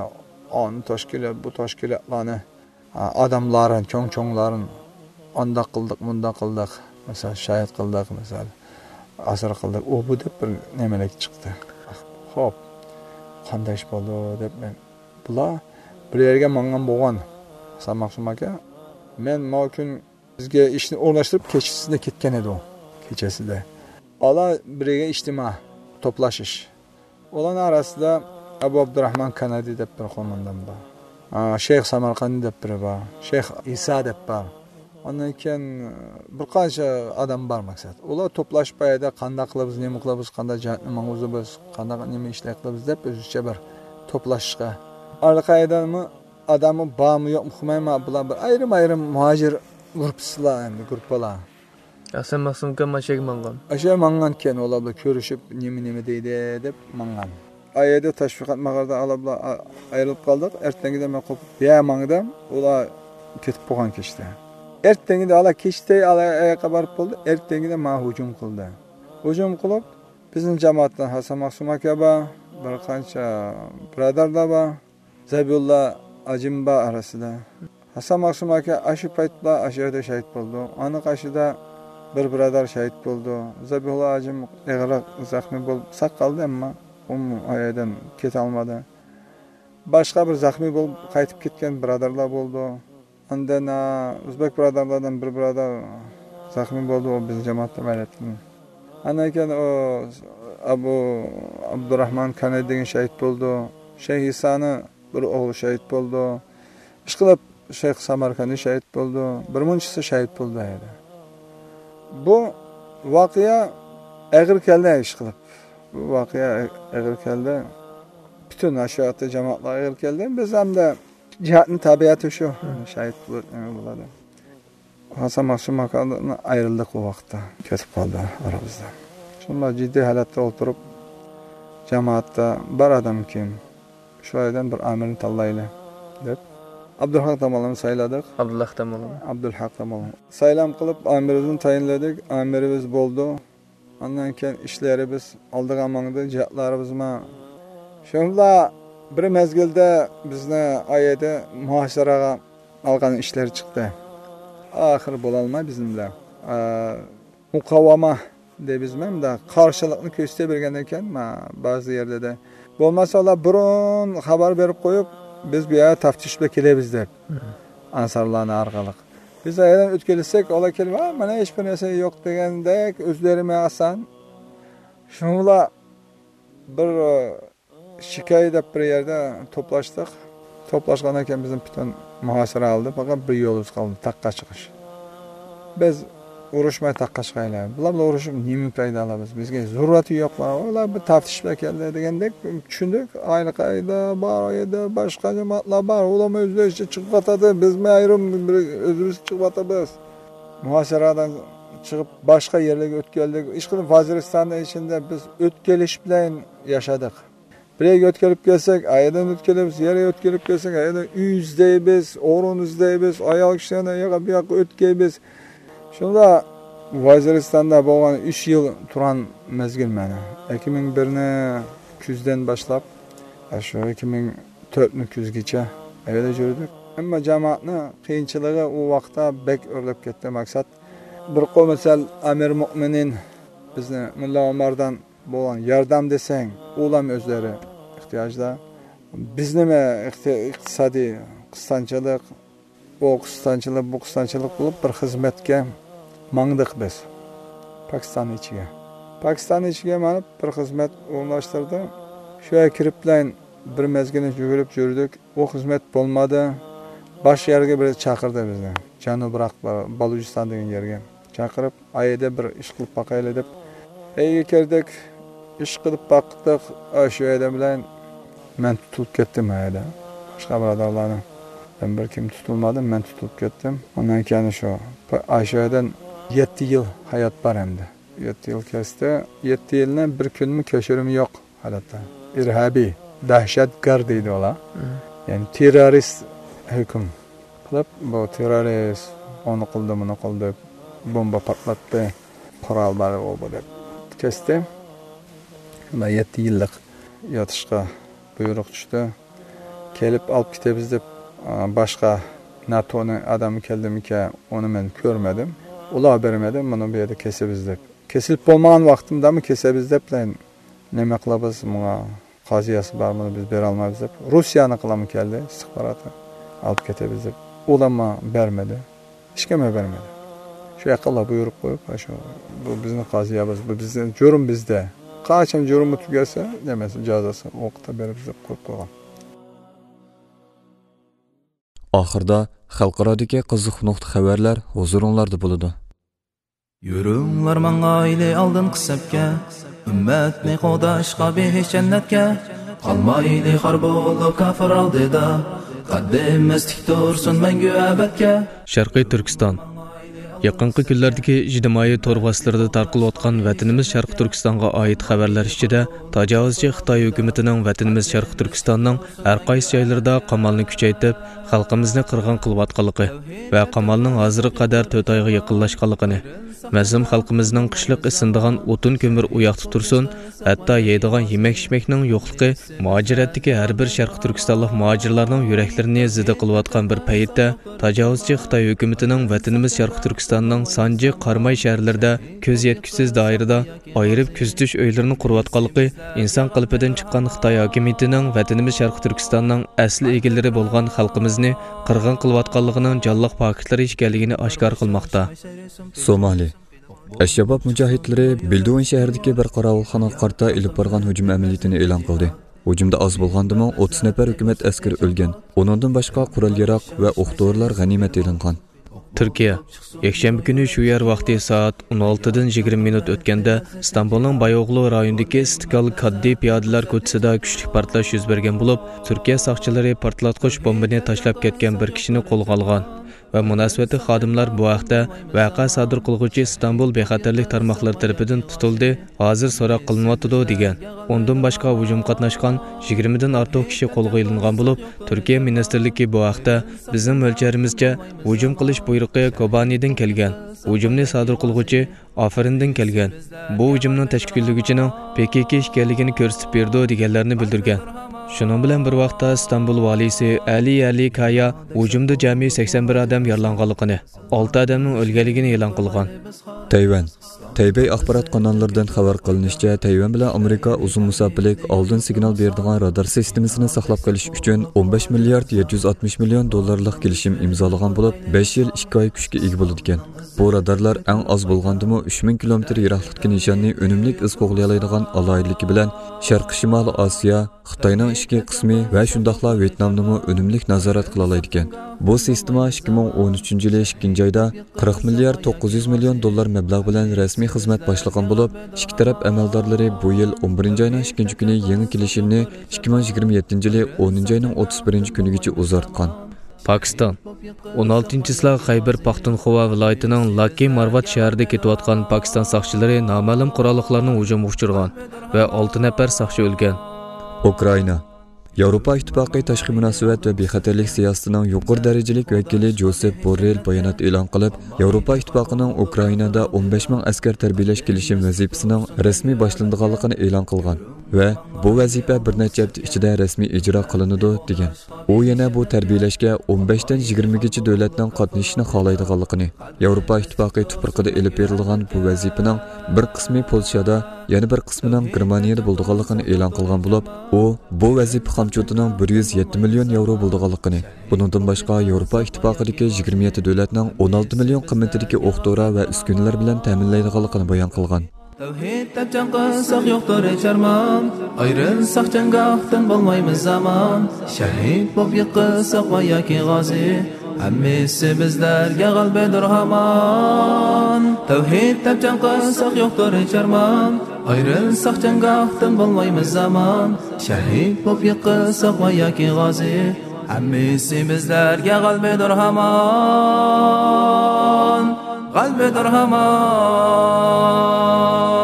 bu tashkilotlarni odamlarin, cho'ng-cho'nglarin onda qildik, bunda qildik, mesela shahid qildik, mesela asr qildik. O bu deb bir nimalar chiqdi. Xo'p, qanday ish bo'ldi deb men bular bir yerga mangan bo'lgan. Samaqsum aka men mümkün bizga ishni o'rnashtirib kechasida ketgan edi u. Kechasida. Ola birga ijtimo, to'plashish. Ularning orasida Abu Abdurrahman Kanadi deb bir qo'mondan bor. Shayx Samarqandi deb biri bor. Shayx Isa deb bor. Ondan keyin bir qancha odam bor maqsad. Ular to'plashib payda qanday qilamiz, nima qilamiz, qanday jihatni ma'nozimiz, qanday nima ishlar qilamiz deb o'zcha bir to'plashishga. Al-Qoidami adamı bağımı yok mu xumayma bular bir ayrim muhacir grupsizlar endi gruppalar. Sen maqsumga maşak mangan. Aşağı mangan ken olablar körüşüp nima deydi deb mangan. Ayada tashviqat maqarda alablar ayrılıp qaldık. Ertengide men qopib ya mangdam, ular ketib qo'ygan kechdi. Ertengide ala kechdi, ala ayaqa borib bo'ldi. Ertengide men hujum qildi. Hujum qilib bizning jamoatdan Hasan Maqsum aka bor, bir qancha birodarlar bor. Zabullah Acimba arasida. Hasan Maqsum aka aşı paytda aşırda şahit bo'ldi. Onun qaşida bir birodar şahit bo'ldi. Zabullah Acim eg'roq zaxmi bo'lib saqaldi, ammo u ayadan keta olmadi. Boshqa bir zaxmi bo'lib qaytib ketgan birodarlar bo'ldi. Ondan O'zbek birodarlardan bir birodar zaxmi bo'ldi, o biz jamoatda maylatdi. Ana ekan o Abu Abdurrahman Kanadi degan şahit bo'ldi. Shayx Isani bir o'g'li shahid bo'ldi. Ishqilib Shayx Samarqandi shahid bo'ldi. Bir munchisi shahid bo'ldi edi. Bu voqea ag'ir keldi ishqilib. Bu voqea ag'ir keldi. Bütün aşağıda cemaatlar ag'ir keldi. Biz ham da jihatning tabiati shu. Shahid bo'ladi. Hasan Maqsum akadan ayrildik o vaqtda. Ketib qoldi aramizda. Shunday jiddiy holatda o'tirib jamoatda bir odam kim shu yerdan bir amirni tanlayli. deb Abdulhaq Tamolovni sayladik. Abdullah Tamolov. Abdulhaq Tamolov. Saylam qilib amirimizni tayinladik. Amirimiz bo'ldi. Ondan keyin ishlarimiz oldiga mangdi, jihatlarimiz ma. Shunda bir mezgilda bizni oyada muhasaraga olgan ishlar chiqdi. Axir bo'la olmay bizim bilan. Muqavama deybizmanda qarshilikni ko'rsatavergan ekan, ba'zi yerlarda. Bo'lmasa ular burun xabar berib qo'yib, biz bu yerga taftishga kelamiz deb. Ansarlarni orqali. Biz aydan o'tkazsak, ular kelib, "Mana hech bir narsa yo'q" degandek o'zlari asan. Shunlar bir shikoyat deb bir yerda to'plashdik. To'plashgandan keyin bizim bütün muhasara oldi, faqat bir yo'limiz qoldi, taqqa chiqish. Biz urushmay taqqa chiqaylar. Bular bilan urushib nima foyda olamiz? Bizga zarurati yo'q. Ular bir taftishga keldi degandek tushundik. Ayni qayda bor edi, boshqa jamoatlar bor. Ular o'zlari chiqib qatadi, bizmi ayrim o'zimiz chiqib qatamiz. Muhasaradan chiqib boshqa yerlarga o'tgandik. Ishqilib Vaziristonning ichida biz o'tkelish bilan yashadik. Birga o'tkilib kelsak, aydan o'tkilib, yerga o'tkilib kelsak, aydan uy izlaymiz, o'rin izlaymiz, oyoq ishlarni yo'q, bu yoqqa o'tkaymiz. Shunda Vaziristonda bo'lgan 3 yil turan mezgil mana. 2001ni kuzdan boshlab, shu 2004ni kuzgacha ayda yurdik. Ammo jamoatni qiyinchiligi u vaqtda bek o'rlab ketdi. Maqsad bir qo'misal Amir Mu'minin bizni Mulla Umardan bo'lgan yordam desang, ular o'zlari ehtiyojda. Biznimi iqtisodiy qisqanchilik, bu qisqanchilik bo'lib bir xizmatga mangdiq biz. Pokiston ichiga manib bir xizmat o'rnashtirdi. Shu yerga kirib bilan bir mezgilni yugurib yurdik. U xizmat bo'lmadi. Bosh yerga bir chaqirdi bizni. Janubroq Balujiston degan yerga chaqirib, ayda bir ish qilib boqaylik deb uyga kirdik. Ish qilib boqdik. Shu yerda bilan men tutulib ketdim ayda. Boshqa birodarlarni ben bir kim tutulmadım, men tutulup ketdim. Ondan keyin shu Ayşe'den 7 yil hayot bor endi. 7 yil kesdi. 7 yildan bir kunmi ko'chirimi yo'q holatda. İrhabiy, dahshatgar deydi ular. Yani terrorist hukm qilib, bu terrorist onu qildi, buni qildi, bomba patlatdi, qurol bor bo'ldi deb kesdi. Shunda 7 yillik yotishga buyruq tushdi. Kelib olib ketamiz deb başqa NATO'nun adamı keldimki onu men görmedim. Ular bermedim, bunu bir yerdə kesəbiz deb. Kesilib olmayan vaxtımda mı kesəbiz deb lan nima qilamiz, buna qaziyası var, bunu biz bera almayız deb. Rusiyanın qılamı keldi, istihbaratı alıb ketəbiz deb. Ular mı vermedi, hiç kimə vermedi. Şu yaqinlar buyruq qoyub, şu bu bizim qaziyamız, bu bizim cürüm bizdə. Qaçan cürümü tügəsə, deməsin cəzası oqta berib bizə qoyub qoyğan. Oxirda xalqarodagi qiziq nuqta xabarlar huzuringlarda bo'ladi. Yurunglar mang'ayli oldin qisabga, ummatni qodashqa behish jannatga, qolmayli xor bo'lib kafir oldida, qaddimiz tik tursin mangu abadga. Sharqiy Turkiston Yaqinqi kunlardagi ijtimoiy tor vositalarida tarqalayotgan vatanimiz Sharq Turkistonga oid xabarlar ichida tajovuzchi Xitoy hukumatining vatanimiz Sharq Turkistonning har qaysi joylarida qamalni kuchaytirib, xalqimizni qirg'in qilayotganligi va qamalning hozirga qadar 4 oyga yaqinlashganligini, mazlum xalqimizning qishliq isindigan o'tin ko'mir u yoqda tursin, hatto yeydigan yemak-ichmakning yo'qligi muhojiratdagi har bir Sharq Turkistonlik muhojirlarning yuraklarini zida qilayotgan bir paytda tajovuzchi Xitoy hukumatining vatanimiz Sharq Turkistonning Sanji, Qarmay shaharlarida ko'z yetkisiz doirada ayirib kuzatish uylarini qurayotganligi, inson qalbidan chiqqan Xitoy hokimiyatining vatanimiz Sharq Turkistonning asli egalari bo'lgan xalqimizni qirg'in qilayotganligining jonliq faktlar ekanligini oshkor qilmoqda. Somali Ash-Shabob mujohidlari Bilduvin shahridagi bir qorovulxonaga qarata ilib borgan hujum amaliyotini e'lon qildi. Hujumda az bo'lgandimi 30 nafar hukumat askari o'lgan. Uningdan boshqa qurol-yarog' va o'q-dorilar g'animat e'lingan. Turkiya yakshanba kuni shu yer vaqti soat 16dan 20 minut o'tganda Istanbulning Bayoğlu rayonidagi Istiqlol Kaddi piyodalar ko'chasida kuchli portlash yuz bergan bo'lib, Turkiya soqchilari portlatqich bombani tashlab ketgan bir kishini qo'lga olgan. va munosabati xodimlar bu vaqtda vaqa sodir qilguvchi İstanbul bexatarlik tarmoqlari tarafidan tutildi, hozir so'roq qilinyotdi degan. Ondan boshqa hujum qatnashgan 20 dan ortiq kishi qo'lga olingan bo'lib, Turkiya ministrligi bu vaqtda bizning o'lcharimizcha hujum qilish buyruqi Kobanidan kelgan. Hujumni sodir qilguvchi Afrindan kelgan. Bu hujumning tashkillovchining PKK ekanligini ko'rsatib berdi deganlarni bildirgan. Şunun bilan bir vaqtda İstanbul valisi Ali Kaya hujumda jami 81 odam yaralanganligini, 6 odamning o'lganligini e'lon qilgan. Tayvan Taybey axborot kanallaridan xabar qilinishicha, Tayvan bilan Amerika uzun musofirlik oldin signal beradigan radar sistemasini saqlab qolish uchun 15 milliard 760 million dollarlik kelishim imzolagan bo'lib, 5 yil 2 oy kuchga ega bo'ladi ekan. Bu radarlar eng az bo'lgandimi 3000 kilometr yiroqlikdagi nishonni unumli iz qo'g'lay oladigan alohidligi bilan Sharq Shimoliy Osiyo, Xitoyning ichki qismi va shundaqla Vyetnamni unumli nazorat qila oladi ekan. Bu sistema 2013-yil 2 oyda 40 milliard 900 million dollar mablag' bilan rasmiy xizmat boshlagan bo'lib, ikki taraf amaldorlari bu yil 11-oyning 2-kuni yangi kelishimni 2027-yil 10-oyning 31-kunigacha uzartgan. Pakistan 16-yilda Xaybar Paxtunxova viloyatining Laki Marvat shahrida ketayotgan Pakistan soqchilari noma'lum qurolliqlarning hujumiga uchragan va 6 nafar soqchi o'lgan. Ukraina Yevropa İttifaqı tashqi munosabat va bexatarlik siyosatining yuqori darajalik vakili Josep Borrell bayonot e'lon qilib, Yevropa İttifoqining Ukrainada 15 ming askar tarbiyalash kelishim vazifasining rasmiy boshlanganligini e'lon qilgan va bu vazifa bir necha hafta ichida rasmiy ijro qilinadi degan. U yana bu tarbiyalashga 15 dan 20 gacha davlatning qatnashishini xohlaydiganligini, Yevropa İttifoqi tuprog'ida elib berilgan bu vazifaning bir qismi Polshada, yana bir qismining Germaniyada bo'lganligini e'lon qilgan bo'lib, u bu vazifa xamchutining 107 million yevro bo'lganligini, bundan boshqa Yevropa İttifoqidagi 27 davlatning 16 million qiymatidagi o'q-dori va uskunalar bilan ta'minlaydiganligini bayon qilgan. Tavhidda chanqasak yo'qdir charmon, ayrilsak janggohdan bo'lmaymiz zamon. Shahid bo'lib yiqilsak va yoki g'ozi, hammasi bizlarga g'albadir hamon. Tavhidda chanqasak yo'qdir charmon, ayrilsak janggohdan bo'lmaymiz zamon. Shahid bo'lib yiqilsak va yoki g'ozi, hammasi bizlarga g'albadir hamon. Qalbidir hamon.